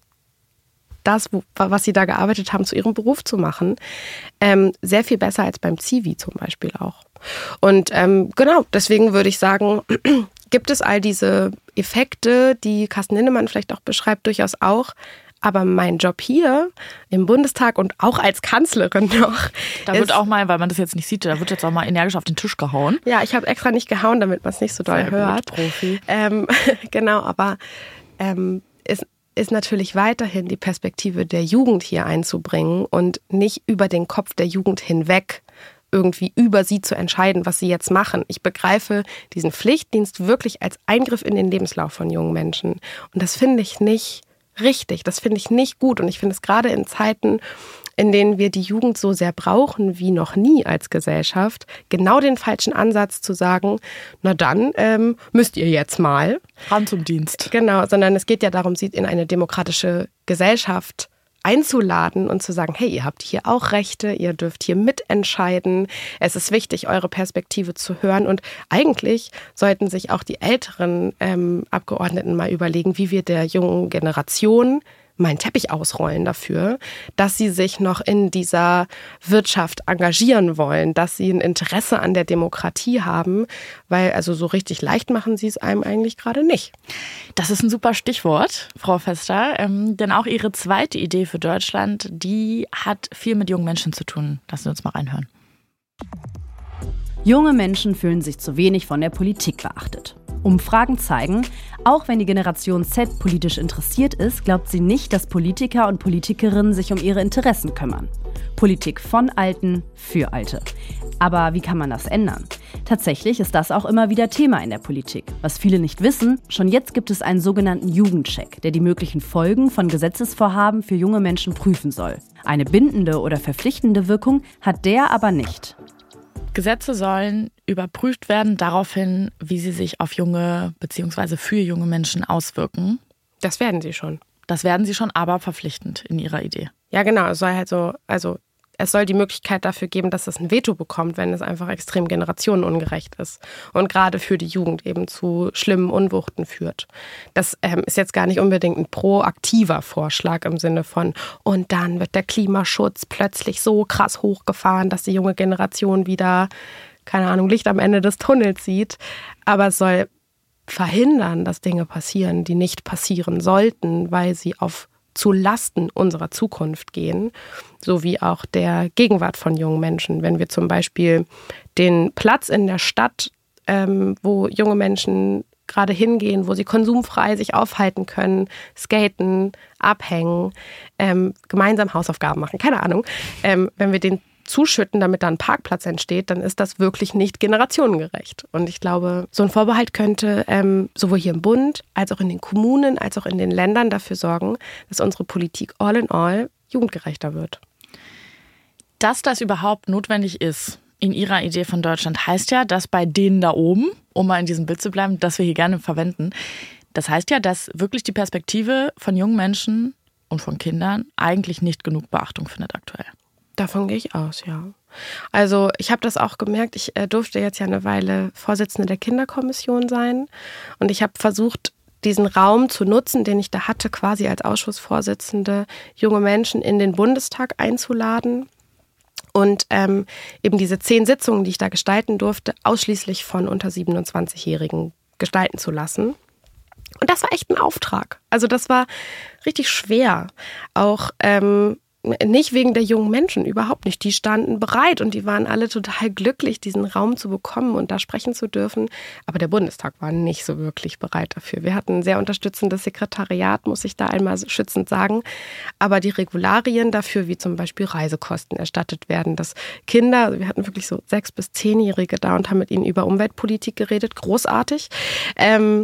das, was sie da gearbeitet haben, zu ihrem Beruf zu machen. Ähm, sehr viel besser als beim Zivi zum Beispiel auch. Und ähm, genau, deswegen würde ich sagen, gibt es all diese Effekte, die Carsten Linnemann vielleicht auch beschreibt, durchaus auch. Aber mein Job hier im Bundestag und auch als Kanzlerin noch. Da wird auch mal, weil man das jetzt nicht sieht, da wird jetzt auch mal energisch auf den Tisch gehauen. Ja, ich habe extra nicht gehauen, damit man es nicht so doll Sehr hört. Gut, Profi. Ähm, genau, aber ähm, ist, ist natürlich weiterhin die Perspektive der Jugend hier einzubringen und nicht über den Kopf der Jugend hinweg irgendwie über sie zu entscheiden, was sie jetzt machen. Ich begreife diesen Pflichtdienst wirklich als Eingriff in den Lebenslauf von jungen Menschen. Und das finde ich nicht richtig. Das finde ich nicht gut und ich finde es gerade in Zeiten, in denen wir die Jugend so sehr brauchen wie noch nie als Gesellschaft, genau den falschen Ansatz zu sagen, na dann ähm, müsst ihr jetzt mal. Ran zum Dienst. Genau, sondern es geht ja darum, sie in eine demokratische Gesellschaft einzuladen und zu sagen, hey, ihr habt hier auch Rechte, ihr dürft hier mitentscheiden. Es ist wichtig, eure Perspektive zu hören. Und eigentlich sollten sich auch die älteren ähm, Abgeordneten mal überlegen, wie wir der jungen Generation mal einen Teppich ausrollen dafür, dass sie sich noch in dieser Wirtschaft engagieren wollen, dass sie ein Interesse an der Demokratie haben, weil also so richtig leicht machen sie es einem eigentlich gerade nicht. Das ist ein super Stichwort, Frau Vester, ähm, denn auch Ihre zweite Idee für Deutschland, die hat viel mit jungen Menschen zu tun. Lassen Sie uns mal reinhören. Junge Menschen fühlen sich zu wenig von der Politik beachtet. Umfragen zeigen, auch wenn die Generation Z politisch interessiert ist, glaubt sie nicht, dass Politiker und Politikerinnen sich um ihre Interessen kümmern. Politik von Alten für Alte. Aber wie kann man das ändern? Tatsächlich ist das auch immer wieder Thema in der Politik. Was viele nicht wissen, schon jetzt gibt es einen sogenannten Jugendcheck, der die möglichen Folgen von Gesetzesvorhaben für junge Menschen prüfen soll. Eine bindende oder verpflichtende Wirkung hat der aber nicht. Gesetze sollen überprüft werden daraufhin, wie sie sich auf junge bzw. für junge Menschen auswirken. Das werden sie schon. Das werden sie schon, aber verpflichtend in ihrer Idee. Ja, genau. Es soll halt so, also es soll die Möglichkeit dafür geben, dass es ein Veto bekommt, wenn es einfach extrem generationenungerecht ist und gerade für die Jugend eben zu schlimmen Unwuchten führt. Das ähm, ist jetzt gar nicht unbedingt ein proaktiver Vorschlag im Sinne von, und dann wird der Klimaschutz plötzlich so krass hochgefahren, dass die junge Generation wieder, keine Ahnung, Licht am Ende des Tunnels sieht. Aber es soll verhindern, dass Dinge passieren, die nicht passieren sollten, weil sie auf zu Lasten unserer Zukunft gehen, sowie auch der Gegenwart von jungen Menschen. Wenn wir zum Beispiel den Platz in der Stadt, ähm, wo junge Menschen gerade hingehen, wo sie konsumfrei sich aufhalten können, skaten, abhängen, ähm, gemeinsam Hausaufgaben machen, keine Ahnung, ähm, wenn wir den zuschütten, damit da ein Parkplatz entsteht, dann ist das wirklich nicht generationengerecht. Und ich glaube, so ein Vorbehalt könnte ähm, sowohl hier im Bund, als auch in den Kommunen, als auch in den Ländern dafür sorgen, dass unsere Politik all in all jugendgerechter wird. Dass das überhaupt notwendig ist in Ihrer Idee von Deutschland, heißt ja, dass bei denen da oben, um mal in diesem Bild zu bleiben, das wir hier gerne verwenden, das heißt ja, dass wirklich die Perspektive von jungen Menschen und von Kindern eigentlich nicht genug Beachtung findet aktuell. Davon gehe ich aus, ja. Also ich habe das auch gemerkt, ich äh, durfte jetzt ja eine Weile Vorsitzende der Kinderkommission sein und ich habe versucht, diesen Raum zu nutzen, den ich da hatte, quasi als Ausschussvorsitzende, junge Menschen in den Bundestag einzuladen und ähm, eben diese zehn Sitzungen, die ich da gestalten durfte, ausschließlich von unter siebenundzwanzigjährigen gestalten zu lassen. Und das war echt ein Auftrag. Also das war richtig schwer. Auch ähm, nicht wegen der jungen Menschen, überhaupt nicht. Die standen bereit und die waren alle total glücklich, diesen Raum zu bekommen und da sprechen zu dürfen. Aber der Bundestag war nicht so wirklich bereit dafür. Wir hatten ein sehr unterstützendes Sekretariat, muss ich da einmal schützend sagen. Aber die Regularien dafür, wie zum Beispiel Reisekosten erstattet werden, dass Kinder, wir hatten wirklich so sechs- bis zehnjährige da und haben mit ihnen über Umweltpolitik geredet, großartig. Ähm,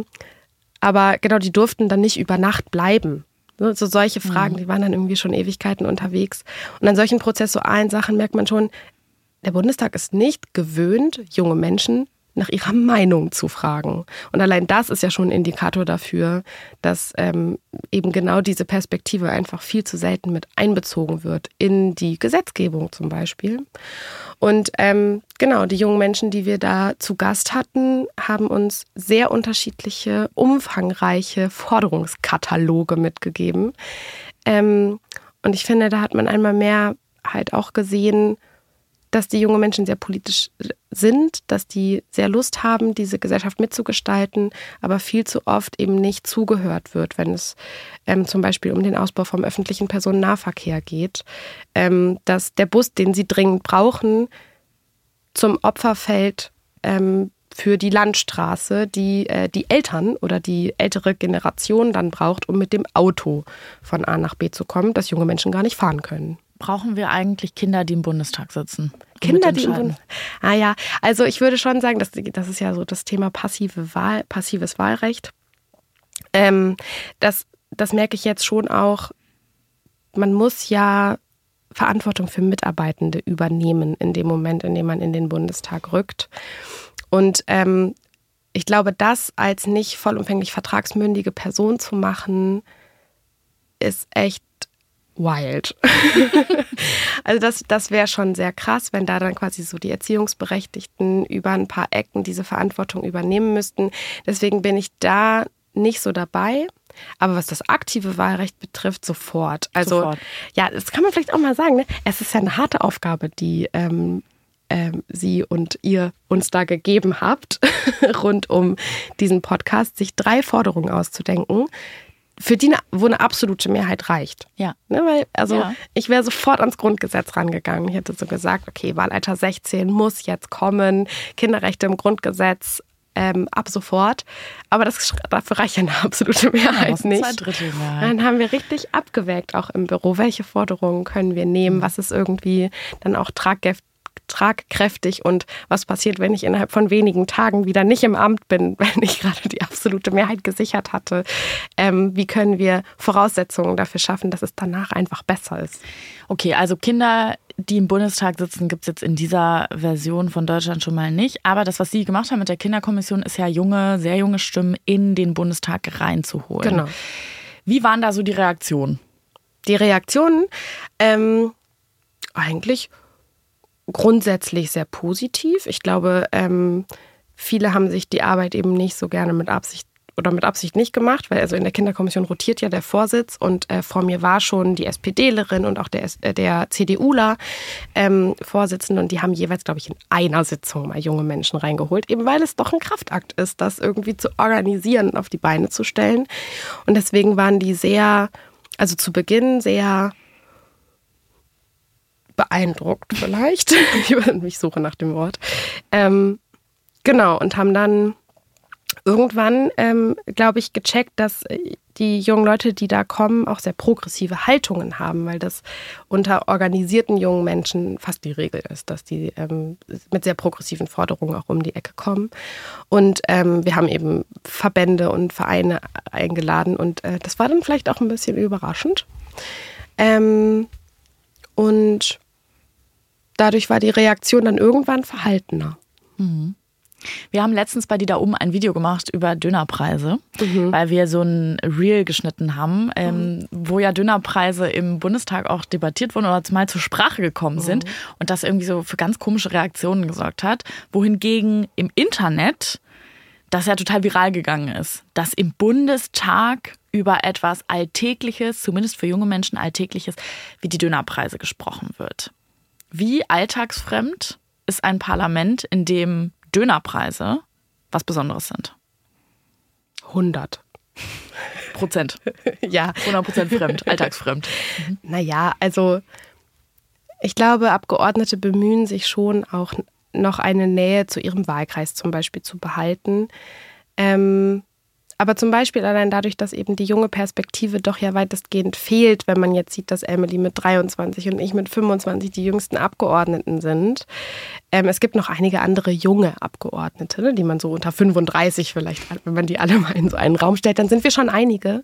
aber genau, die durften dann nicht über Nacht bleiben. So solche Fragen, die waren dann irgendwie schon Ewigkeiten unterwegs. Und an solchen prozessualen Sachen merkt man schon, der Bundestag ist nicht gewöhnt, junge Menschen nach ihrer Meinung zu fragen. Und allein das ist ja schon ein Indikator dafür, dass ähm, eben genau diese Perspektive einfach viel zu selten mit einbezogen wird in die Gesetzgebung zum Beispiel. Und ähm, genau, die jungen Menschen, die wir da zu Gast hatten, haben uns sehr unterschiedliche, umfangreiche Forderungskataloge mitgegeben. Ähm, und ich finde, da hat man einmal mehr halt auch gesehen, dass die jungen Menschen sehr politisch sind, dass die sehr Lust haben, diese Gesellschaft mitzugestalten, aber viel zu oft eben nicht zugehört wird, wenn es ähm, zum Beispiel um den Ausbau vom öffentlichen Personennahverkehr geht, ähm, dass der Bus, den sie dringend brauchen, zum Opfer fällt ähm, für die Landstraße, die äh, die Eltern oder die ältere Generation dann braucht, um mit dem Auto von A nach B zu kommen, dass junge Menschen gar nicht fahren können. Brauchen wir eigentlich Kinder, die im Bundestag sitzen? Kinder, die im Bundestag. Ah ja, also ich würde schon sagen, dass das ist ja so das Thema passive Wahl, passives Wahlrecht. Ähm, das, das merke ich jetzt schon auch. Man muss ja Verantwortung für Mitarbeitende übernehmen in dem Moment, in dem man in den Bundestag rückt. Und ähm, ich glaube, das als nicht vollumfänglich vertragsmündige Person zu machen, ist echt wild. Also das, das wäre schon sehr krass, wenn da dann quasi so die Erziehungsberechtigten über ein paar Ecken diese Verantwortung übernehmen müssten. Deswegen bin ich da nicht so dabei. Aber was das aktive Wahlrecht betrifft, sofort. Also sofort. Ja, das kann man vielleicht auch mal sagen. Ne? Es ist ja eine harte Aufgabe, die ähm, ähm, Sie und ihr uns da gegeben habt, rund um diesen Podcast, sich drei Forderungen auszudenken, für die, wo eine absolute Mehrheit reicht. Ja. Ne, weil, also ja. Ich wäre sofort ans Grundgesetz rangegangen. Ich hätte so gesagt, okay, Wahlalter sechzehn muss jetzt kommen, Kinderrechte im Grundgesetz ähm, ab sofort. Aber das, dafür reicht ja eine absolute Mehrheit ja, das nicht. Zwei Drittel Mehrheit. Dann haben wir richtig abgewägt, auch im Büro, welche Forderungen können wir nehmen, was ist irgendwie dann auch tragkräftig tragkräftig und was passiert, wenn ich innerhalb von wenigen Tagen wieder nicht im Amt bin, wenn ich gerade die absolute Mehrheit gesichert hatte. Ähm, wie können wir Voraussetzungen dafür schaffen, dass es danach einfach besser ist? Okay, also Kinder, die im Bundestag sitzen, gibt es jetzt in dieser Version von Deutschland schon mal nicht. Aber das, was Sie gemacht haben mit der Kinderkommission, ist ja junge, sehr junge Stimmen in den Bundestag reinzuholen. Genau. Wie waren da so die Reaktionen? Die Reaktionen ähm, eigentlich grundsätzlich sehr positiv. Ich glaube, ähm, viele haben sich die Arbeit eben nicht so gerne mit Absicht oder mit Absicht nicht gemacht, weil also in der Kinderkommission rotiert ja der Vorsitz und äh, vor mir war schon die SPDlerin und auch der, äh, der CDUler ähm, Vorsitzende und die haben jeweils, glaube ich, in einer Sitzung mal junge Menschen reingeholt, eben weil es doch ein Kraftakt ist, das irgendwie zu organisieren und auf die Beine zu stellen. Und deswegen waren die sehr, also zu Beginn sehr beeindruckt vielleicht. Ich suche nach dem Wort. Ähm, genau, und haben dann irgendwann, ähm, glaube ich, gecheckt, dass die jungen Leute, die da kommen, auch sehr progressive Haltungen haben, weil das unter organisierten jungen Menschen fast die Regel ist, dass die ähm, mit sehr progressiven Forderungen auch um die Ecke kommen. Und ähm, wir haben eben Verbände und Vereine eingeladen und äh, das war dann vielleicht auch ein bisschen überraschend. Ähm, und dadurch war die Reaktion dann irgendwann verhaltener. Mhm. Wir haben letztens bei dir da oben ein Video gemacht über Dönerpreise, mhm. weil wir so ein Reel geschnitten haben, ähm, mhm. wo ja Dönerpreise im Bundestag auch debattiert wurden oder zumal zur Sprache gekommen sind mhm. und das irgendwie so für ganz komische Reaktionen gesorgt hat. Wohingegen im Internet das ja total viral gegangen ist, dass im Bundestag über etwas Alltägliches, zumindest für junge Menschen Alltägliches, wie die Dönerpreise gesprochen wird. Wie alltagsfremd ist ein Parlament, in dem Dönerpreise was Besonderes sind? hundert Prozent. Ja. hundert Prozent fremd, alltagsfremd. Mhm. Naja, also ich glaube, Abgeordnete bemühen sich schon auch noch eine Nähe zu ihrem Wahlkreis zum Beispiel zu behalten. Ähm, aber zum Beispiel allein dadurch, dass eben die junge Perspektive doch ja weitestgehend fehlt, wenn man jetzt sieht, dass Emily mit dreiundzwanzig und ich mit fünfundzwanzig die jüngsten Abgeordneten sind. Ähm, es gibt noch einige andere junge Abgeordnete, ne, die man so unter fünfunddreißig vielleicht, wenn man die alle mal in so einen Raum stellt, dann sind wir schon einige.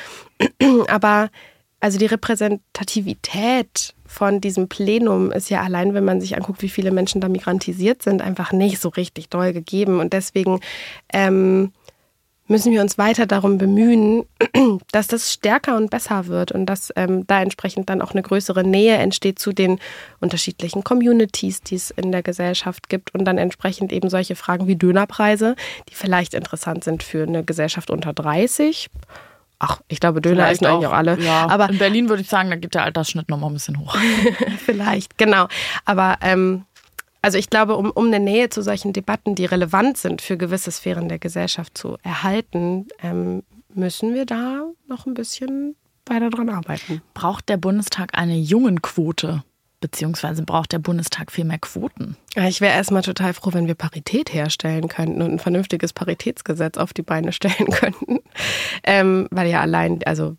Aber also die Repräsentativität von diesem Plenum ist ja allein, wenn man sich anguckt, wie viele Menschen da migrantisiert sind, einfach nicht so richtig doll gegeben. Und deswegen ähm, müssen wir uns weiter darum bemühen, dass das stärker und besser wird und dass ähm, da entsprechend dann auch eine größere Nähe entsteht zu den unterschiedlichen Communities, die es in der Gesellschaft gibt und dann entsprechend eben solche Fragen wie Dönerpreise, die vielleicht interessant sind für eine Gesellschaft unter dreißig. Ach, ich glaube, Döner vielleicht essen eigentlich auch alle. Ja. Aber in Berlin würde ich sagen, da geht der Altersschnitt noch mal ein bisschen hoch. Vielleicht, genau. Aber ähm, also ich glaube, um, um eine Nähe zu solchen Debatten, die relevant sind für gewisse Sphären der Gesellschaft zu erhalten, ähm, müssen wir da noch ein bisschen weiter dran arbeiten. Braucht der Bundestag eine Jungenquote? Beziehungsweise braucht der Bundestag viel mehr Quoten? Ich wäre erstmal total froh, wenn wir Parität herstellen könnten und ein vernünftiges Paritätsgesetz auf die Beine stellen könnten. Ähm, weil ja allein, also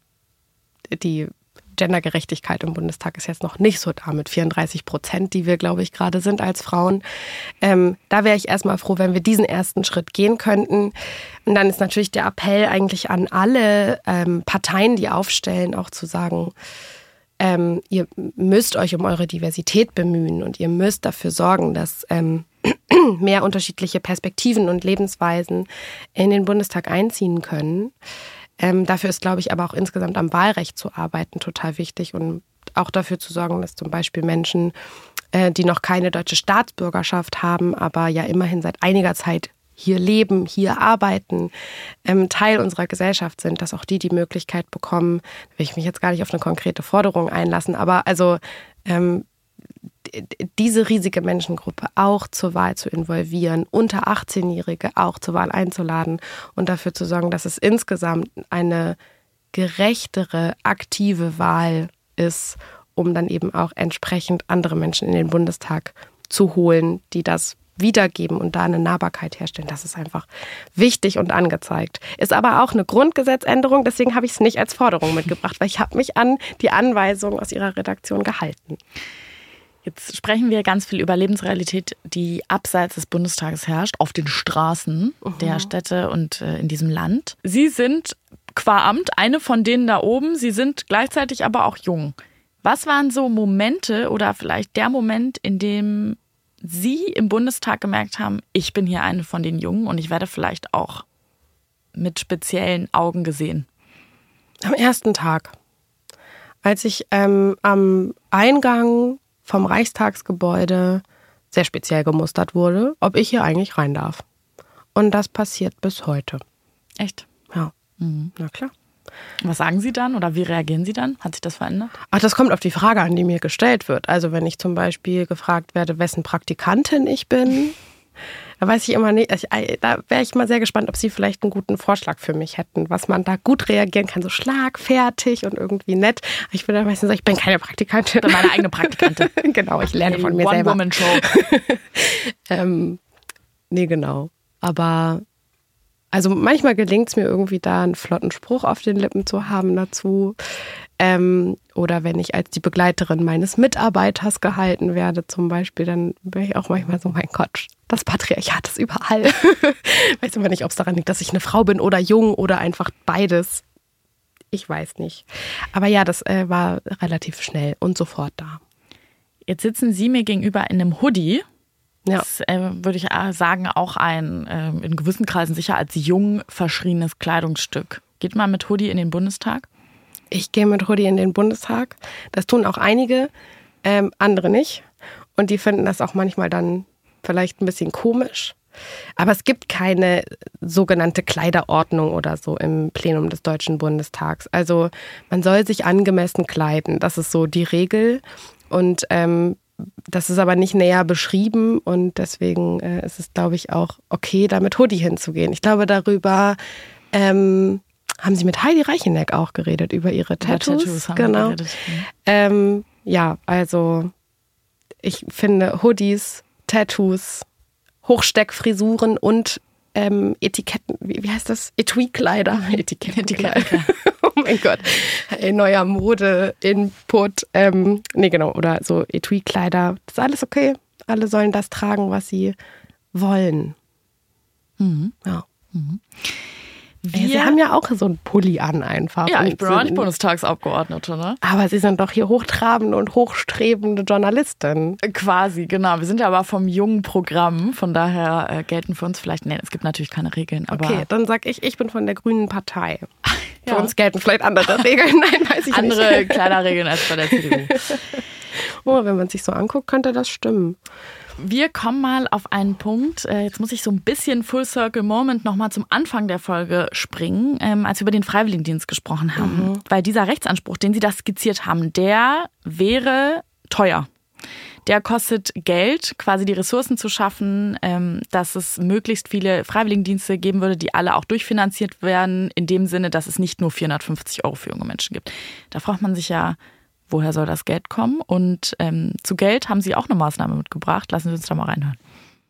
die Gendergerechtigkeit im Bundestag ist jetzt noch nicht so da mit vierunddreißig Prozent, die wir, glaube ich, gerade sind als Frauen. Ähm, da wäre ich erstmal froh, wenn wir diesen ersten Schritt gehen könnten. Und dann ist natürlich der Appell eigentlich an alle ähm, Parteien, die aufstellen, auch zu sagen, ähm, ihr müsst euch um eure Diversität bemühen und ihr müsst dafür sorgen, dass ähm, mehr unterschiedliche Perspektiven und Lebensweisen in den Bundestag einziehen können. Ähm, dafür ist, glaube ich, aber auch insgesamt am Wahlrecht zu arbeiten total wichtig und auch dafür zu sorgen, dass zum Beispiel Menschen, äh, die noch keine deutsche Staatsbürgerschaft haben, aber ja immerhin seit einiger Zeit hier leben, hier arbeiten, ähm, Teil unserer Gesellschaft sind, dass auch die die Möglichkeit bekommen, da will ich mich jetzt gar nicht auf eine konkrete Forderung einlassen, aber also ähm, diese riesige Menschengruppe auch zur Wahl zu involvieren, unter achtzehnjährige auch zur Wahl einzuladen und dafür zu sorgen, dass es insgesamt eine gerechtere, aktive Wahl ist, um dann eben auch entsprechend andere Menschen in den Bundestag zu holen, die das wiedergeben und da eine Nahbarkeit herstellen. Das ist einfach wichtig und angezeigt. Ist aber auch eine Grundgesetzänderung, deswegen habe ich es nicht als Forderung mitgebracht, weil ich habe mich an die Anweisung aus ihrer Redaktion gehalten. Jetzt sprechen wir ganz viel über Lebensrealität, die abseits des Bundestages herrscht, auf den Straßen mhm. der Städte und äh, in diesem Land. Sie sind qua Amt eine von denen da oben, Sie sind gleichzeitig aber auch jung. Was waren so Momente oder vielleicht der Moment, in dem Sie im Bundestag gemerkt haben, ich bin hier eine von den Jungen und ich werde vielleicht auch mit speziellen Augen gesehen? Am ersten Tag, als ich ähm, am Eingang vom Reichstagsgebäude sehr speziell gemustert wurde, ob ich hier eigentlich rein darf. Und das passiert bis heute. Echt? Ja. Mhm. Na klar. Was sagen Sie dann oder wie reagieren Sie dann? Hat sich das verändert? Ach, das kommt auf die Frage an, die mir gestellt wird. Also wenn ich zum Beispiel gefragt werde, wessen Praktikantin ich bin, da weiß ich immer nicht, ich, da wäre ich mal sehr gespannt, ob Sie vielleicht einen guten Vorschlag für mich hätten, was man da gut reagieren kann, so schlagfertig und irgendwie nett. Ich bin dann meistens so, ich bin keine Praktikantin. Ich bin meine eigene Praktikantin. Genau, ich lerne von mir selber. One-Woman-Show. ähm, nee, genau. Aber also manchmal gelingt es mir irgendwie da, einen flotten Spruch auf den Lippen zu haben dazu. Ähm, oder wenn ich als die Begleiterin meines Mitarbeiters gehalten werde zum Beispiel, dann bin ich auch manchmal so, mein Gott, das Patriarchat ist überall. Weiß immer nicht, ob es daran liegt, dass ich eine Frau bin oder jung oder einfach beides. Ich weiß nicht. Aber ja, das äh, war relativ schnell und sofort da. Jetzt sitzen Sie mir gegenüber in einem Hoodie. Ja. Das äh, würde ich sagen, auch ein äh, in gewissen Kreisen sicher als jung verschriebenes Kleidungsstück. Geht man mit Hoodie in den Bundestag? Ich gehe mit Hoodie in den Bundestag. Das tun auch einige, ähm, andere nicht. Und die finden das auch manchmal dann vielleicht ein bisschen komisch. Aber es gibt keine sogenannte Kleiderordnung oder so im Plenum des Deutschen Bundestags. Also man soll sich angemessen kleiden. Das ist so die Regel. Und ähm, das ist aber nicht näher beschrieben. Und deswegen äh, ist es, glaube ich, auch okay, da mit Hoodie hinzugehen. Ich glaube, darüber ähm, haben Sie mit Heidi Reicheneck auch geredet, über ihre Tattoos. Ja, Tattoos haben genau. wir geredet. Ähm, ja, also ich finde Hoodies, Tattoos, Hochsteckfrisuren und ähm, Etiketten, wie, wie heißt das? Etui-Kleider. Etiketten. Etiketten. Oh mein Gott. Hey, neuer Mode-Input. Ähm, nee, genau. Oder so Etui-Kleider. Das ist alles okay. Alle sollen das tragen, was sie wollen. Mhm. Ja. Mhm. Wir Sie haben ja auch so einen Pulli an einfach. Ja, ich bin auch nicht Bundestagsabgeordnete, ne? Aber Sie sind doch hier hochtrabende und hochstrebende Journalistin. Quasi, genau. Wir sind ja aber vom jungen Programm, von daher äh, gelten für uns vielleicht, nee, es gibt natürlich keine Regeln. Aber okay, dann sag ich, ich bin von der Grünen Partei. Für ja. uns gelten vielleicht andere Regeln. Nein, weiß ich andere nicht. Andere Kleiderregeln als bei der C D U. Oh, wenn man sich so anguckt, könnte das stimmen. Wir kommen mal auf einen Punkt. Jetzt muss ich so ein bisschen Full Circle Moment nochmal zum Anfang der Folge springen, ähm, als wir über den Freiwilligendienst gesprochen haben. Mhm. Weil dieser Rechtsanspruch, den Sie da skizziert haben, der wäre teuer. Der kostet Geld, quasi die Ressourcen zu schaffen, ähm, dass es möglichst viele Freiwilligendienste geben würde, die alle auch durchfinanziert werden, in dem Sinne, dass es nicht nur vierhundertfünfzig Euro für junge Menschen gibt. Da fragt man sich ja, woher soll das Geld kommen? Und ähm, zu Geld haben Sie auch eine Maßnahme mitgebracht. Lassen Sie uns da mal reinhören.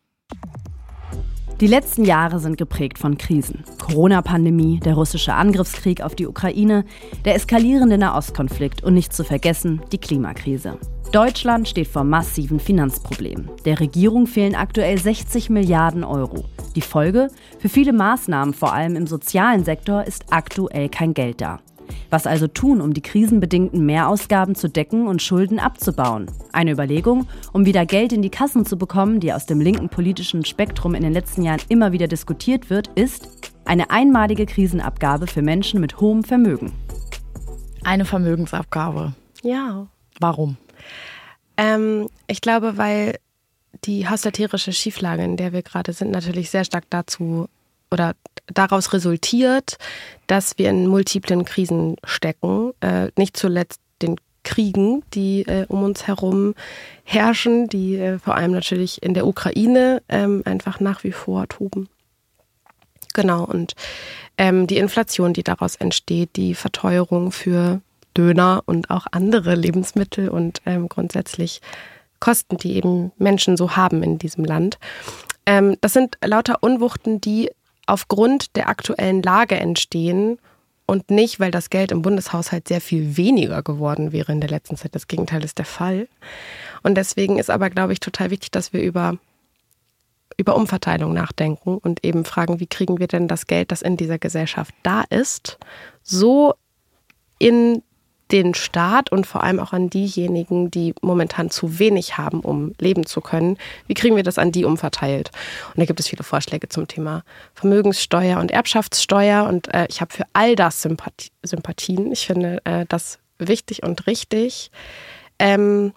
Die letzten Jahre sind geprägt von Krisen. Corona-Pandemie, der russische Angriffskrieg auf die Ukraine, der eskalierende Nahostkonflikt und nicht zu vergessen die Klimakrise. Deutschland steht vor massiven Finanzproblemen. Der Regierung fehlen aktuell sechzig Milliarden Euro. Die Folge? Für viele Maßnahmen, vor allem im sozialen Sektor, ist aktuell kein Geld da. Was also tun, um die krisenbedingten Mehrausgaben zu decken und Schulden abzubauen? Eine Überlegung, um wieder Geld in die Kassen zu bekommen, die aus dem linken politischen Spektrum in den letzten Jahren immer wieder diskutiert wird, ist eine einmalige Krisenabgabe für Menschen mit hohem Vermögen. Eine Vermögensabgabe. Ja. Warum? Ähm, ich glaube, weil die haushalterische Schieflage, in der wir gerade sind, natürlich sehr stark dazu oder daraus resultiert, dass wir in multiplen Krisen stecken. Äh, nicht zuletzt den Kriegen, die äh, um uns herum herrschen, die äh, vor allem natürlich in der Ukraine ähm, einfach nach wie vor toben. Genau, und ähm, die Inflation, die daraus entsteht, die Verteuerung für Döner und auch andere Lebensmittel und ähm, grundsätzlich Kosten, die eben Menschen so haben in diesem Land. Ähm, das sind lauter Unwuchten, die aufgrund der aktuellen Lage entstehen und nicht, weil das Geld im Bundeshaushalt sehr viel weniger geworden wäre in der letzten Zeit. Das Gegenteil ist der Fall. Und deswegen ist aber, glaube ich, total wichtig, dass wir über, über Umverteilung nachdenken und eben fragen, wie kriegen wir denn das Geld, das in dieser Gesellschaft da ist, so in den Staat und vor allem auch an diejenigen, die momentan zu wenig haben, um leben zu können. Wie kriegen wir das an die umverteilt? Und da gibt es viele Vorschläge zum Thema Vermögenssteuer und Erbschaftssteuer. Und äh, ich habe für all das Sympathie, Sympathien. Ich finde äh, das wichtig und richtig. Ähm,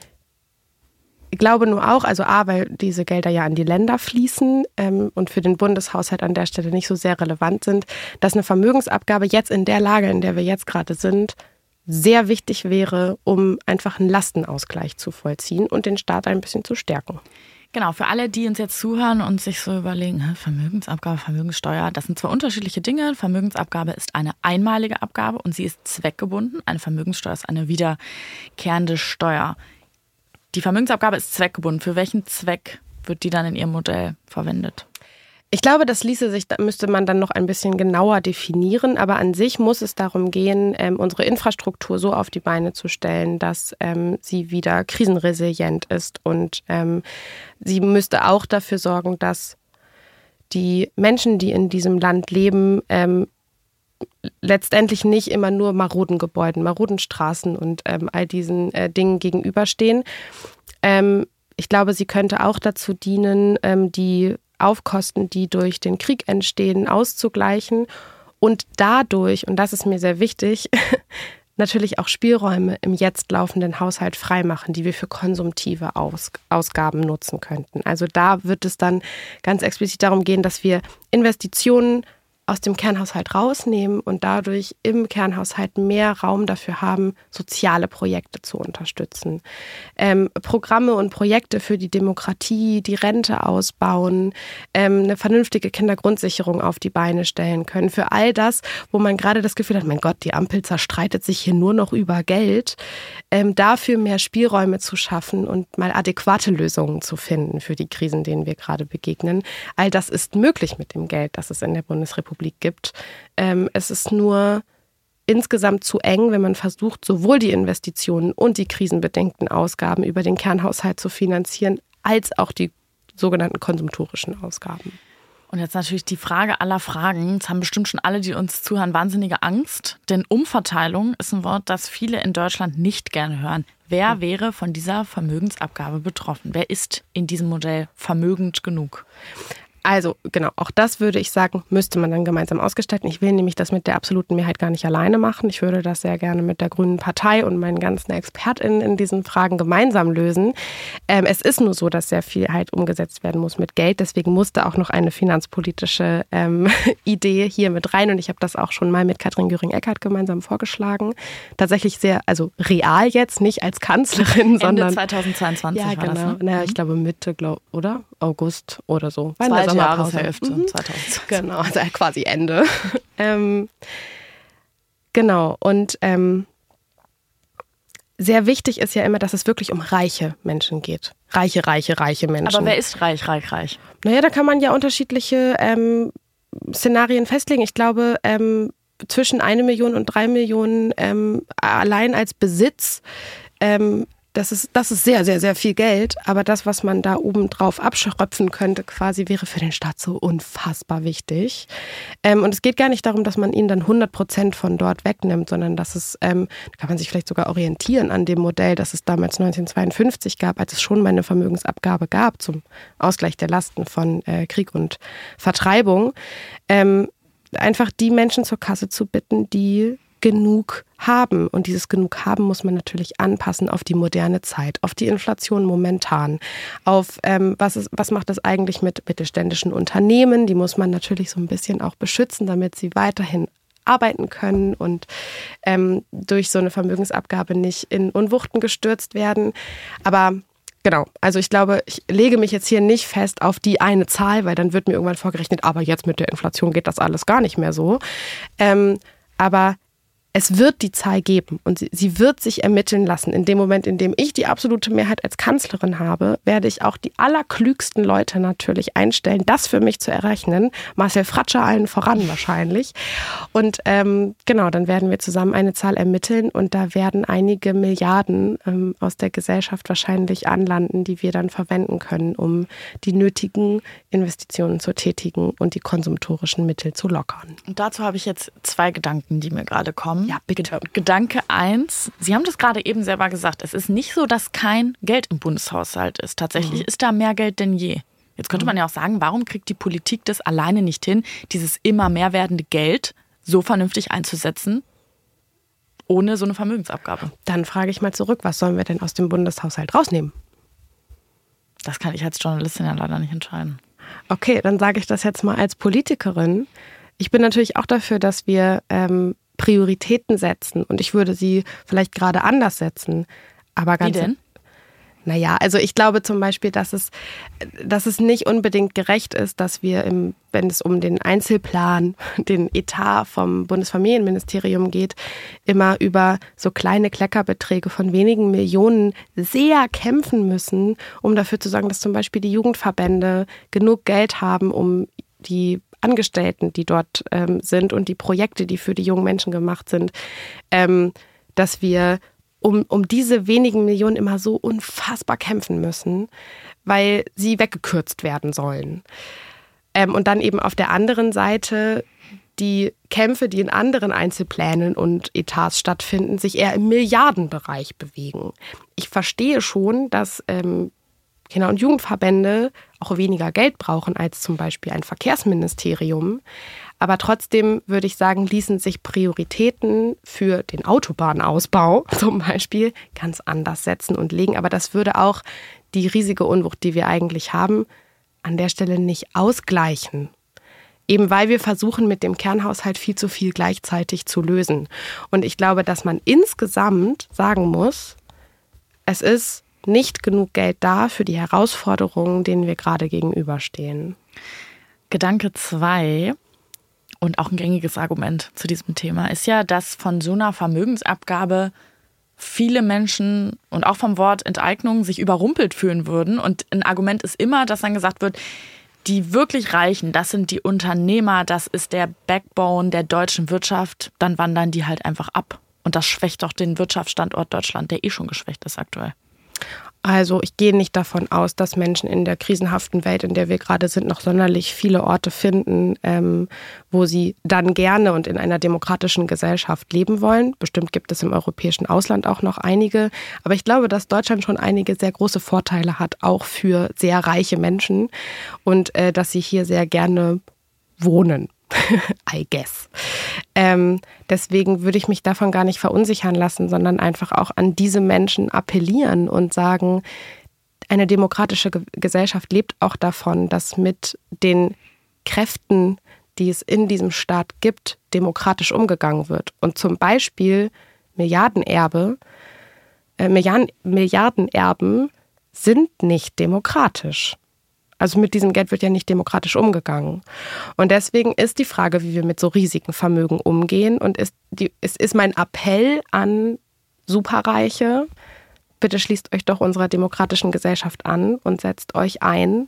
ich glaube nur auch, also A, weil diese Gelder ja an die Länder fließen ähm, und für den Bundeshaushalt an der Stelle nicht so sehr relevant sind, dass eine Vermögensabgabe jetzt in der Lage, in der wir jetzt gerade sind, sehr wichtig wäre, um einfach einen Lastenausgleich zu vollziehen und den Staat ein bisschen zu stärken. Genau, für alle, die uns jetzt zuhören und sich so überlegen, Vermögensabgabe, Vermögenssteuer, das sind zwei unterschiedliche Dinge. Vermögensabgabe ist eine einmalige Abgabe und sie ist zweckgebunden. Eine Vermögenssteuer ist eine wiederkehrende Steuer. Die Vermögensabgabe ist zweckgebunden. Für welchen Zweck wird die dann in Ihrem Modell verwendet? Ich glaube, das ließe sich, da müsste man dann noch ein bisschen genauer definieren. Aber an sich muss es darum gehen, ähm, unsere Infrastruktur so auf die Beine zu stellen, dass ähm, sie wieder krisenresilient ist. Und ähm, sie müsste auch dafür sorgen, dass die Menschen, die in diesem Land leben, ähm, letztendlich nicht immer nur maroden Gebäuden, maroden Straßen und ähm, all diesen äh, Dingen gegenüberstehen. Ähm, ich glaube, sie könnte auch dazu dienen, ähm, die Aufkosten, die durch den Krieg entstehen, auszugleichen und dadurch, und das ist mir sehr wichtig, natürlich auch Spielräume im jetzt laufenden Haushalt freimachen, die wir für konsumtive Aus- Ausgaben nutzen könnten. Also da wird es dann ganz explizit darum gehen, dass wir Investitionen aus dem Kernhaushalt rausnehmen und dadurch im Kernhaushalt mehr Raum dafür haben, soziale Projekte zu unterstützen. Ähm, Programme und Projekte für die Demokratie, die Rente ausbauen, ähm, eine vernünftige Kindergrundsicherung auf die Beine stellen können. Für all das, wo man gerade das Gefühl hat, mein Gott, die Ampel zerstreitet sich hier nur noch über Geld, ähm, dafür mehr Spielräume zu schaffen und mal adäquate Lösungen zu finden für die Krisen, denen wir gerade begegnen. All das ist möglich mit dem Geld, das es in der Bundesrepublik gibt. Ähm, es ist nur insgesamt zu eng, wenn man versucht, sowohl die Investitionen und die krisenbedingten Ausgaben über den Kernhaushalt zu finanzieren, als auch die sogenannten konsumtorischen Ausgaben. Und jetzt natürlich die Frage aller Fragen. Jetzt haben bestimmt schon alle, die uns zuhören, wahnsinnige Angst. Denn Umverteilung ist ein Wort, das viele in Deutschland nicht gerne hören. Wer wäre von dieser Vermögensabgabe betroffen? Wer ist in diesem Modell vermögend genug? Also genau, auch das würde ich sagen, müsste man dann gemeinsam ausgestalten. Ich will nämlich das mit der absoluten Mehrheit gar nicht alleine machen. Ich würde das sehr gerne mit der Grünen Partei und meinen ganzen ExpertInnen in diesen Fragen gemeinsam lösen. Ähm, es ist nur so, dass sehr viel halt umgesetzt werden muss mit Geld. Deswegen musste auch noch eine finanzpolitische ähm, Idee hier mit rein. Und ich habe das auch schon mal mit Katrin Göring-Eckardt gemeinsam vorgeschlagen. Tatsächlich sehr, also real jetzt, nicht als Kanzlerin, Ende sondern... zweitausendzweiundzwanzig ja, war genau. das, ne? Naja, ich glaube Mitte, glaub, oder? August oder so. Zweite Jahreshälfte Mhm. zweitausendzwanzig. Genau, also quasi Ende. ähm, genau, und ähm, sehr wichtig ist ja immer, dass es wirklich um reiche Menschen geht. Reiche, reiche, reiche Menschen. Aber wer ist reich, reich, reich? Naja, da kann man ja unterschiedliche ähm, Szenarien festlegen. Ich glaube, ähm, zwischen eine Million und drei Millionen ähm, allein als Besitz, ähm, Das ist, das ist sehr, sehr, sehr viel Geld. Aber das, was man da oben drauf abschröpfen könnte, quasi wäre für den Staat so unfassbar wichtig. Ähm, und es geht gar nicht darum, dass man ihnen dann hundert Prozent von dort wegnimmt, sondern dass es, ähm, da kann man sich vielleicht sogar orientieren an dem Modell, das es damals neunzehnhundertzweiundfünfzig gab, als es schon mal eine Vermögensabgabe gab zum Ausgleich der Lasten von äh, Krieg und Vertreibung. Ähm, einfach die Menschen zur Kasse zu bitten, die genug haben. Und dieses genug haben muss man natürlich anpassen auf die moderne Zeit, auf die Inflation momentan, auf ähm, was, ist, was macht das eigentlich mit mittelständischen Unternehmen. Die muss man natürlich so ein bisschen auch beschützen, damit sie weiterhin arbeiten können und ähm, durch so eine Vermögensabgabe nicht in Unwuchten gestürzt werden. Aber genau, also ich glaube, ich lege mich jetzt hier nicht fest auf die eine Zahl, weil dann wird mir irgendwann vorgerechnet, aber jetzt mit der Inflation geht das alles gar nicht mehr so. Ähm, aber es wird die Zahl geben und sie, sie wird sich ermitteln lassen. In dem Moment, in dem ich die absolute Mehrheit als Kanzlerin habe, werde ich auch die allerklügsten Leute natürlich einstellen, das für mich zu errechnen. Marcel Fratscher allen voran wahrscheinlich. Und ähm, genau, dann werden wir zusammen eine Zahl ermitteln und da werden einige Milliarden ähm, aus der Gesellschaft wahrscheinlich anlanden, die wir dann verwenden können, um die nötigen Investitionen zu tätigen und die konsumtorischen Mittel zu lockern. Und dazu habe ich jetzt zwei Gedanken, die mir gerade kommen. Ja, bitte. Gedanke eins, Sie haben das gerade eben selber gesagt, es ist nicht so, dass kein Geld im Bundeshaushalt ist. Tatsächlich mhm. ist da mehr Geld denn je. Jetzt könnte man ja auch sagen, warum kriegt die Politik das alleine nicht hin, dieses immer mehr werdende Geld so vernünftig einzusetzen, ohne so eine Vermögensabgabe? Dann frage ich mal zurück, was sollen wir denn aus dem Bundeshaushalt rausnehmen? Das kann ich als Journalistin ja leider nicht entscheiden. Okay, dann sage ich das jetzt mal als Politikerin. Ich bin natürlich auch dafür, dass wir ähm, Prioritäten setzen und ich würde sie vielleicht gerade anders setzen. Aber ganz Wie denn? Naja, also ich glaube zum Beispiel, dass es, dass es nicht unbedingt gerecht ist, dass wir, im, wenn es um den Einzelplan, den Etat vom Bundesfamilienministerium geht, immer über so kleine Kleckerbeträge von wenigen Millionen sehr kämpfen müssen, um dafür zu sorgen, dass zum Beispiel die Jugendverbände genug Geld haben, um die Angestellten, die dort ähm, sind und die Projekte, die für die jungen Menschen gemacht sind, ähm, dass wir um, um diese wenigen Millionen immer so unfassbar kämpfen müssen, weil sie weggekürzt werden sollen. Ähm, und dann eben auf der anderen Seite die Kämpfe, die in anderen Einzelplänen und Etats stattfinden, sich eher im Milliardenbereich bewegen. Ich verstehe schon, dass ähm, Kinder- und Jugendverbände auch weniger Geld brauchen als zum Beispiel ein Verkehrsministerium. Aber trotzdem würde ich sagen, ließen sich Prioritäten für den Autobahnausbau zum Beispiel ganz anders setzen und legen. Aber das würde auch die riesige Unwucht, die wir eigentlich haben, an der Stelle nicht ausgleichen. Eben weil wir versuchen, mit dem Kernhaushalt viel zu viel gleichzeitig zu lösen. Und ich glaube, dass man insgesamt sagen muss, es ist nicht genug Geld da für die Herausforderungen, denen wir gerade gegenüberstehen. Gedanke zwei und auch ein gängiges Argument zu diesem Thema ist ja, dass von so einer Vermögensabgabe viele Menschen und auch vom Wort Enteignung sich überrumpelt fühlen würden. Und ein Argument ist immer, dass dann gesagt wird, die wirklich Reichen, das sind die Unternehmer, das ist der Backbone der deutschen Wirtschaft, dann wandern die halt einfach ab. Und das schwächt doch den Wirtschaftsstandort Deutschland, der eh schon geschwächt ist aktuell. Also ich gehe nicht davon aus, dass Menschen in der krisenhaften Welt, in der wir gerade sind, noch sonderlich viele Orte finden, ähm, wo sie dann gerne und in einer demokratischen Gesellschaft leben wollen. Bestimmt gibt es im europäischen Ausland auch noch einige. Aber ich glaube, dass Deutschland schon einige sehr große Vorteile hat, auch für sehr reiche Menschen. Und äh, dass sie hier sehr gerne wohnen. I guess. Ähm, deswegen würde ich mich davon gar nicht verunsichern lassen, sondern einfach auch an diese Menschen appellieren und sagen, eine demokratische Ge- Gesellschaft lebt auch davon, dass mit den Kräften, die es in diesem Staat gibt, demokratisch umgegangen wird. Und zum Beispiel Milliardenerbe, äh, Milliarden, Milliardenerben sind nicht demokratisch. Also mit diesem Geld wird ja nicht demokratisch umgegangen. Und deswegen ist die Frage, wie wir mit so riesigen Vermögen umgehen. Und ist die, es ist mein Appell an Superreiche, bitte schließt euch doch unserer demokratischen Gesellschaft an und setzt euch ein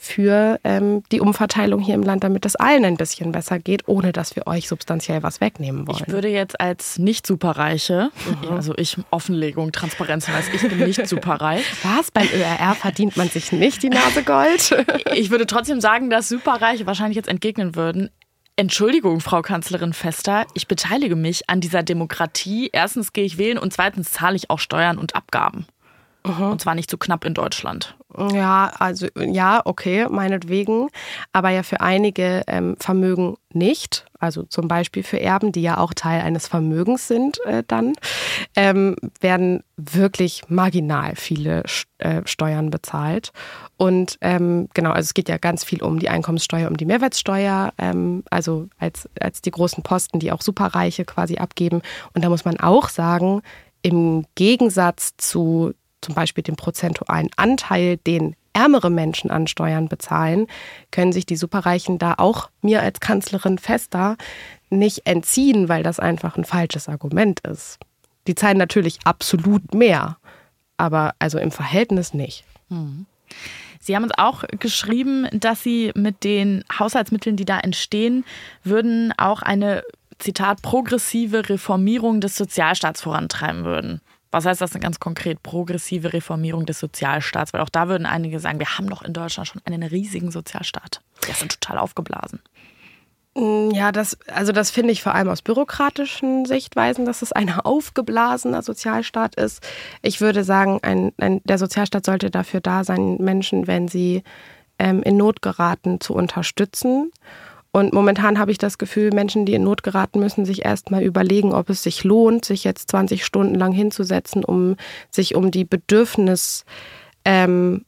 für ähm, die Umverteilung hier im Land, damit es allen ein bisschen besser geht, ohne dass wir euch substanziell was wegnehmen wollen. Ich würde jetzt als Nicht-Superreiche, mhm. also ich, Offenlegung, Transparenz heißt, ich bin nicht superreich. Was? Beim Ö R R verdient man sich nicht die Nase Gold? Ich würde trotzdem sagen, dass Superreiche wahrscheinlich jetzt entgegnen würden, Entschuldigung, Frau Kanzlerin Vester, ich beteilige mich an dieser Demokratie. Erstens gehe ich wählen und zweitens zahle ich auch Steuern und Abgaben. Mhm. Und zwar nicht so knapp in Deutschland. Ja, also ja, okay, meinetwegen. Aber ja für einige ähm, Vermögen nicht. Also zum Beispiel für Erben, die ja auch Teil eines Vermögens sind äh, dann, ähm, werden wirklich marginal viele äh, Steuern bezahlt. Und ähm, genau, also es geht ja ganz viel um die Einkommenssteuer, um die Mehrwertsteuer, ähm, also als, als die großen Posten, die auch Superreiche quasi abgeben. Und da muss man auch sagen, im Gegensatz zu zum Beispiel den prozentualen Anteil, den ärmere Menschen an Steuern bezahlen, können sich die Superreichen da auch mir als Kanzlerin Vesta nicht entziehen, weil das einfach ein falsches Argument ist. Die zahlen natürlich absolut mehr, aber also im Verhältnis nicht. Mhm. Sie haben uns auch geschrieben, dass Sie mit den Haushaltsmitteln, die da entstehen, würden auch eine, Zitat, progressive Reformierung des Sozialstaats vorantreiben würden. Was heißt das denn ganz konkret, progressive Reformierung des Sozialstaats? Weil auch da würden einige sagen, wir haben doch in Deutschland schon einen riesigen Sozialstaat. Der ist total aufgeblasen. Ja, das, also das finde ich vor allem aus bürokratischen Sichtweisen, dass es ein aufgeblasener Sozialstaat ist. Ich würde sagen, ein, ein, der Sozialstaat sollte dafür da sein, Menschen, wenn sie ähm, in Not geraten, zu unterstützen. Und momentan habe ich das Gefühl, Menschen, die in Not geraten, müssen sich erst mal überlegen, ob es sich lohnt, sich jetzt zwanzig Stunden lang hinzusetzen, um sich um die Bedürfnis, ähm,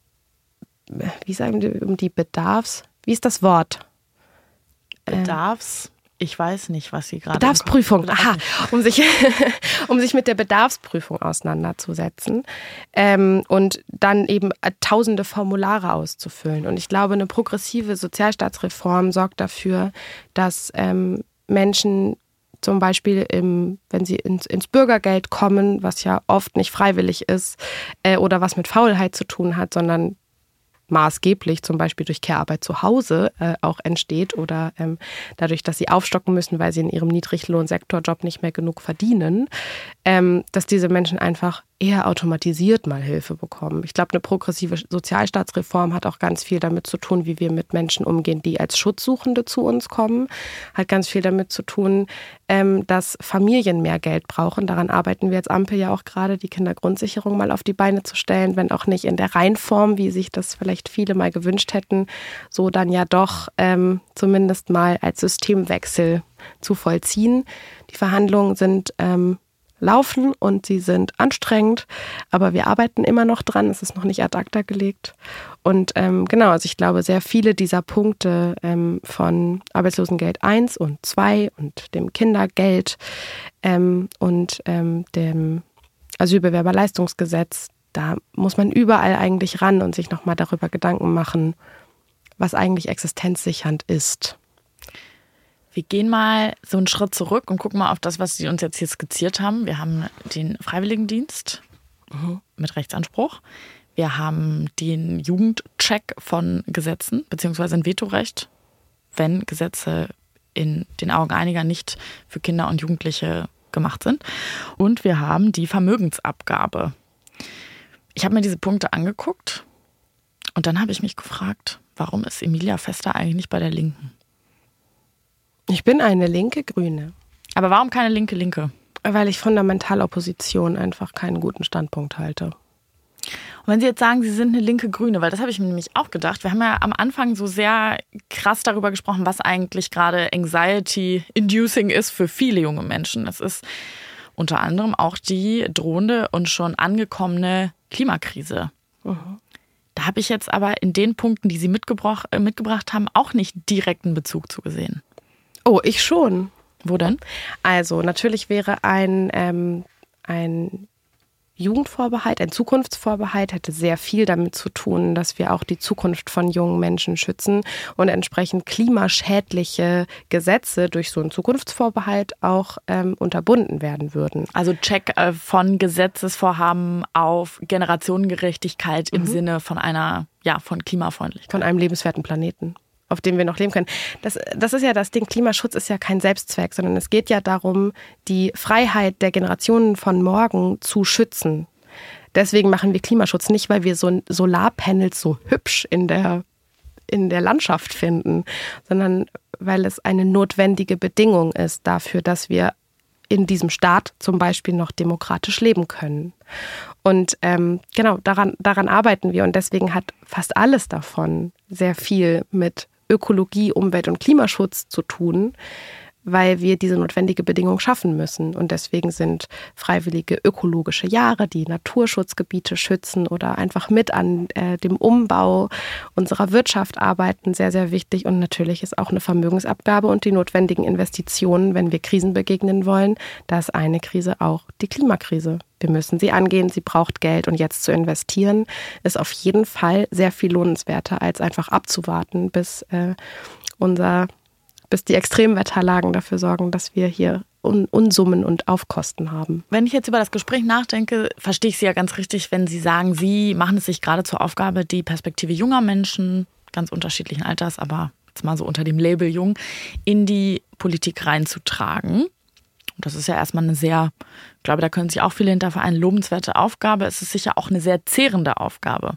wie sagen die, um die Bedarfs, wie ist das Wort? Bedarfs, ich weiß nicht, was Sie gerade... Bedarfsprüfung, aha, um sich, um sich mit der Bedarfsprüfung auseinanderzusetzen ähm, und dann eben tausende Formulare auszufüllen. Und ich glaube, eine progressive Sozialstaatsreform sorgt dafür, dass ähm, Menschen zum Beispiel, im, wenn sie ins, ins Bürgergeld kommen, was ja oft nicht freiwillig ist äh, oder was mit Faulheit zu tun hat, sondern maßgeblich zum Beispiel durch Care-Arbeit zu Hause äh, auch entsteht oder ähm, dadurch, dass sie aufstocken müssen, weil sie in ihrem Niedriglohnsektorjob nicht mehr genug verdienen, ähm, dass diese Menschen einfach eher automatisiert mal Hilfe bekommen. Ich glaube, eine progressive Sozialstaatsreform hat auch ganz viel damit zu tun, wie wir mit Menschen umgehen, die als Schutzsuchende zu uns kommen. Hat ganz viel damit zu tun, ähm, dass Familien mehr Geld brauchen. Daran arbeiten wir als Ampel ja auch gerade, die Kindergrundsicherung mal auf die Beine zu stellen, wenn auch nicht in der Reihenform, wie sich das vielleicht viele mal gewünscht hätten, so dann ja doch ähm, zumindest mal als Systemwechsel zu vollziehen. Die Verhandlungen sind ähm, laufen und sie sind anstrengend, aber wir arbeiten immer noch dran, es ist noch nicht ad acta gelegt. Und ähm, genau, also ich glaube, sehr viele dieser Punkte ähm, von Arbeitslosengeld eins und zwei und dem Kindergeld ähm, und ähm, dem Asylbewerberleistungsgesetz, da muss man überall eigentlich ran und sich nochmal darüber Gedanken machen, was eigentlich existenzsichernd ist. Wir gehen mal so einen Schritt zurück und gucken mal auf das, was Sie uns jetzt hier skizziert haben. Wir haben den Freiwilligendienst mhm. mit Rechtsanspruch. Wir haben den Jugendcheck von Gesetzen, beziehungsweise ein Vetorecht, wenn Gesetze in den Augen einiger nicht für Kinder und Jugendliche gemacht sind. Und wir haben die Vermögensabgabe. Ich habe mir diese Punkte angeguckt und dann habe ich mich gefragt, warum ist Emilia Vesta eigentlich nicht bei der Linken? Ich bin eine linke Grüne. Aber warum keine linke Linke? Weil ich fundamental Opposition einfach keinen guten Standpunkt halte. Und wenn Sie jetzt sagen, Sie sind eine linke Grüne, weil das habe ich mir nämlich auch gedacht. Wir haben ja am Anfang so sehr krass darüber gesprochen, was eigentlich gerade Anxiety-inducing ist für viele junge Menschen. Das ist unter anderem auch die drohende und schon angekommene Klimakrise. Mhm. Da habe ich jetzt aber in den Punkten, die Sie mitgebracht, äh, mitgebracht haben, auch nicht direkten Bezug zu gesehen. Oh, ich schon. Wo denn? Also natürlich wäre ein, ähm, ein Jugendvorbehalt, ein Zukunftsvorbehalt hätte sehr viel damit zu tun, dass wir auch die Zukunft von jungen Menschen schützen und entsprechend klimaschädliche Gesetze durch so einen Zukunftsvorbehalt auch ähm, unterbunden werden würden. Also Check äh, von Gesetzesvorhaben auf Generationengerechtigkeit im mhm. Sinne von einer, ja, von Klimafreundlichkeit. Von einem lebenswerten Planeten, auf dem wir noch leben können. Das, das ist ja das Ding, Klimaschutz ist ja kein Selbstzweck, sondern es geht ja darum, die Freiheit der Generationen von morgen zu schützen. Deswegen machen wir Klimaschutz nicht, weil wir so Solarpanels so hübsch in der, in der Landschaft finden, sondern weil es eine notwendige Bedingung ist dafür, dass wir in diesem Staat zum Beispiel noch demokratisch leben können. Und ähm, genau, daran, daran arbeiten wir. Und deswegen hat fast alles davon sehr viel mit Ökologie, Umwelt- und Klimaschutz zu tun, weil wir diese notwendige Bedingung schaffen müssen. Und deswegen sind freiwillige ökologische Jahre, die Naturschutzgebiete schützen oder einfach mit an äh, dem Umbau unserer Wirtschaft arbeiten, sehr, sehr wichtig. Und natürlich ist auch eine Vermögensabgabe und die notwendigen Investitionen, wenn wir Krisen begegnen wollen. Da ist eine Krise auch die Klimakrise. Wir müssen sie angehen, sie braucht Geld und jetzt zu investieren ist auf jeden Fall sehr viel lohnenswerter, als einfach abzuwarten, bis äh, unser, bis die Extremwetterlagen dafür sorgen, dass wir hier Un- Unsummen und Aufkosten haben. Wenn ich jetzt über das Gespräch nachdenke, verstehe ich Sie ja ganz richtig, wenn Sie sagen, Sie machen es sich gerade zur Aufgabe, die Perspektive junger Menschen, ganz unterschiedlichen Alters, aber jetzt mal so unter dem Label jung, in die Politik reinzutragen. Und das ist ja erstmal eine sehr, ich glaube, da können sich auch viele hinter vereinen, lobenswerte Aufgabe. Es ist sicher auch eine sehr zehrende Aufgabe.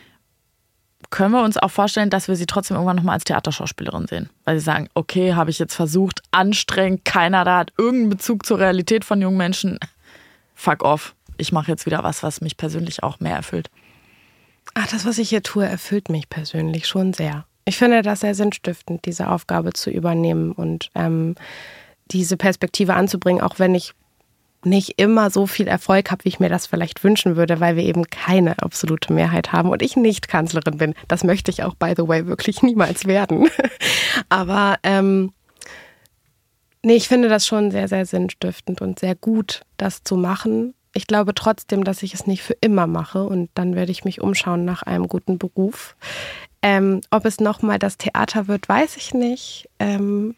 Können wir uns auch vorstellen, dass wir Sie trotzdem irgendwann nochmal als Theaterschauspielerin sehen? Weil Sie sagen, okay, habe ich jetzt versucht, anstrengend, keiner da hat irgendeinen Bezug zur Realität von jungen Menschen. Fuck off. Ich mache jetzt wieder was, was mich persönlich auch mehr erfüllt. Ach, das, was ich hier tue, erfüllt mich persönlich schon sehr. Ich finde das sehr sinnstiftend, diese Aufgabe zu übernehmen und ähm, diese Perspektive anzubringen, auch wenn ich nicht immer so viel Erfolg habe, wie ich mir das vielleicht wünschen würde, weil wir eben keine absolute Mehrheit haben und ich nicht Kanzlerin bin. Das möchte ich auch, by the way, wirklich niemals werden. Aber ähm, nee, ich finde das schon sehr, sehr sinnstiftend und sehr gut, das zu machen. Ich glaube trotzdem, dass ich es nicht für immer mache und dann werde ich mich umschauen nach einem guten Beruf. Ähm, ob es nochmal das Theater wird, weiß ich nicht. Ähm,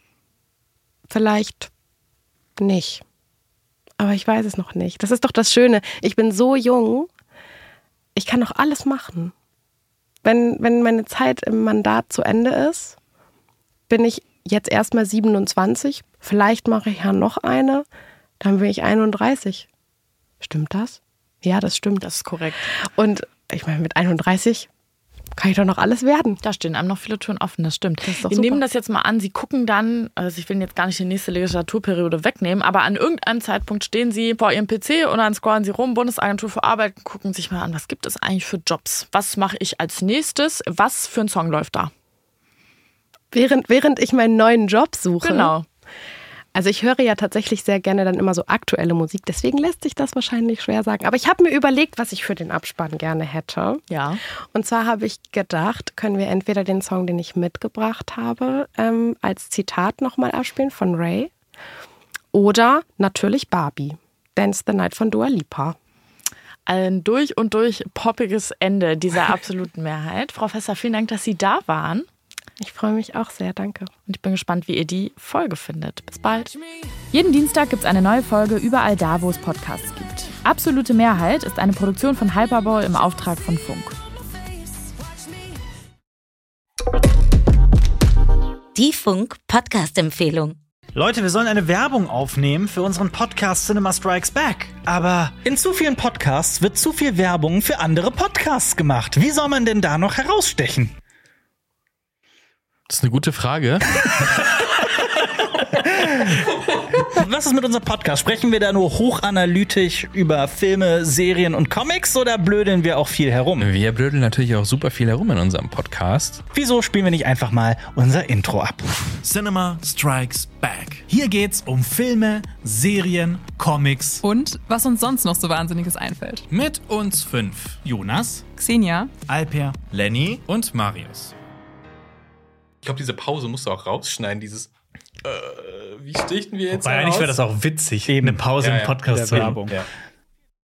vielleicht nicht. Aber ich weiß es noch nicht. Das ist doch das Schöne. Ich bin so jung, ich kann doch alles machen. Wenn, wenn meine Zeit im Mandat zu Ende ist, bin ich jetzt erstmal siebenundzwanzig. Vielleicht mache ich ja noch eine, dann bin ich einunddreißig. Stimmt das? Ja, das stimmt. Das ist korrekt. Und ich meine, mit einunddreißig kann ich doch noch alles werden. Da stehen einem noch viele Türen offen, das stimmt. Das ist doch Wir super. nehmen das jetzt mal an, Sie gucken dann, also ich will jetzt gar nicht die nächste Legislaturperiode wegnehmen, aber an irgendeinem Zeitpunkt stehen Sie vor Ihrem P C und dann scrollen Sie rum, Bundesagentur für Arbeit, gucken sich mal an, was gibt es eigentlich für Jobs? Was mache ich als nächstes? Was für ein Song läuft da? Während, während ich meinen neuen Job suche. Genau. Also ich höre ja tatsächlich sehr gerne dann immer so aktuelle Musik, deswegen lässt sich das wahrscheinlich schwer sagen. Aber ich habe mir überlegt, was ich für den Abspann gerne hätte. Ja. Und zwar habe ich gedacht, können wir entweder den Song, den ich mitgebracht habe, ähm, als Zitat nochmal abspielen von Ray oder natürlich Barbie, Dance the Night von Dua Lipa. Ein durch und durch poppiges Ende dieser absoluten Mehrheit. Frau Fester, vielen Dank, dass Sie da waren. Ich freue mich auch sehr, danke. Und ich bin gespannt, wie ihr die Folge findet. Bis bald. Jeden Dienstag gibt es eine neue Folge überall da, wo es Podcasts gibt. Absolute Mehrheit ist eine Produktion von Hyperball im Auftrag von Funk. Die Funk-Podcast-Empfehlung. Leute, wir sollen eine Werbung aufnehmen für unseren Podcast Cinema Strikes Back. Aber in zu vielen Podcasts wird zu viel Werbung für andere Podcasts gemacht. Wie soll man denn da noch herausstechen? Das ist eine gute Frage. Was ist mit unserem Podcast? Sprechen wir da nur hochanalytisch über Filme, Serien und Comics oder blödeln wir auch viel herum? Wir blödeln natürlich auch super viel herum in unserem Podcast. Wieso spielen wir nicht einfach mal unser Intro ab? Cinema Strikes Back. Hier geht's um Filme, Serien, Comics und was uns sonst noch so Wahnsinniges einfällt. Mit uns fünf. Jonas, Xenia, Alper, Lenny und Marius. Ich glaube, diese Pause musst du auch rausschneiden, dieses äh, wie stichten wir jetzt? Wobei eigentlich wäre das auch witzig, Eben. eine Pause ja, im Podcast ja, zu haben. Ja.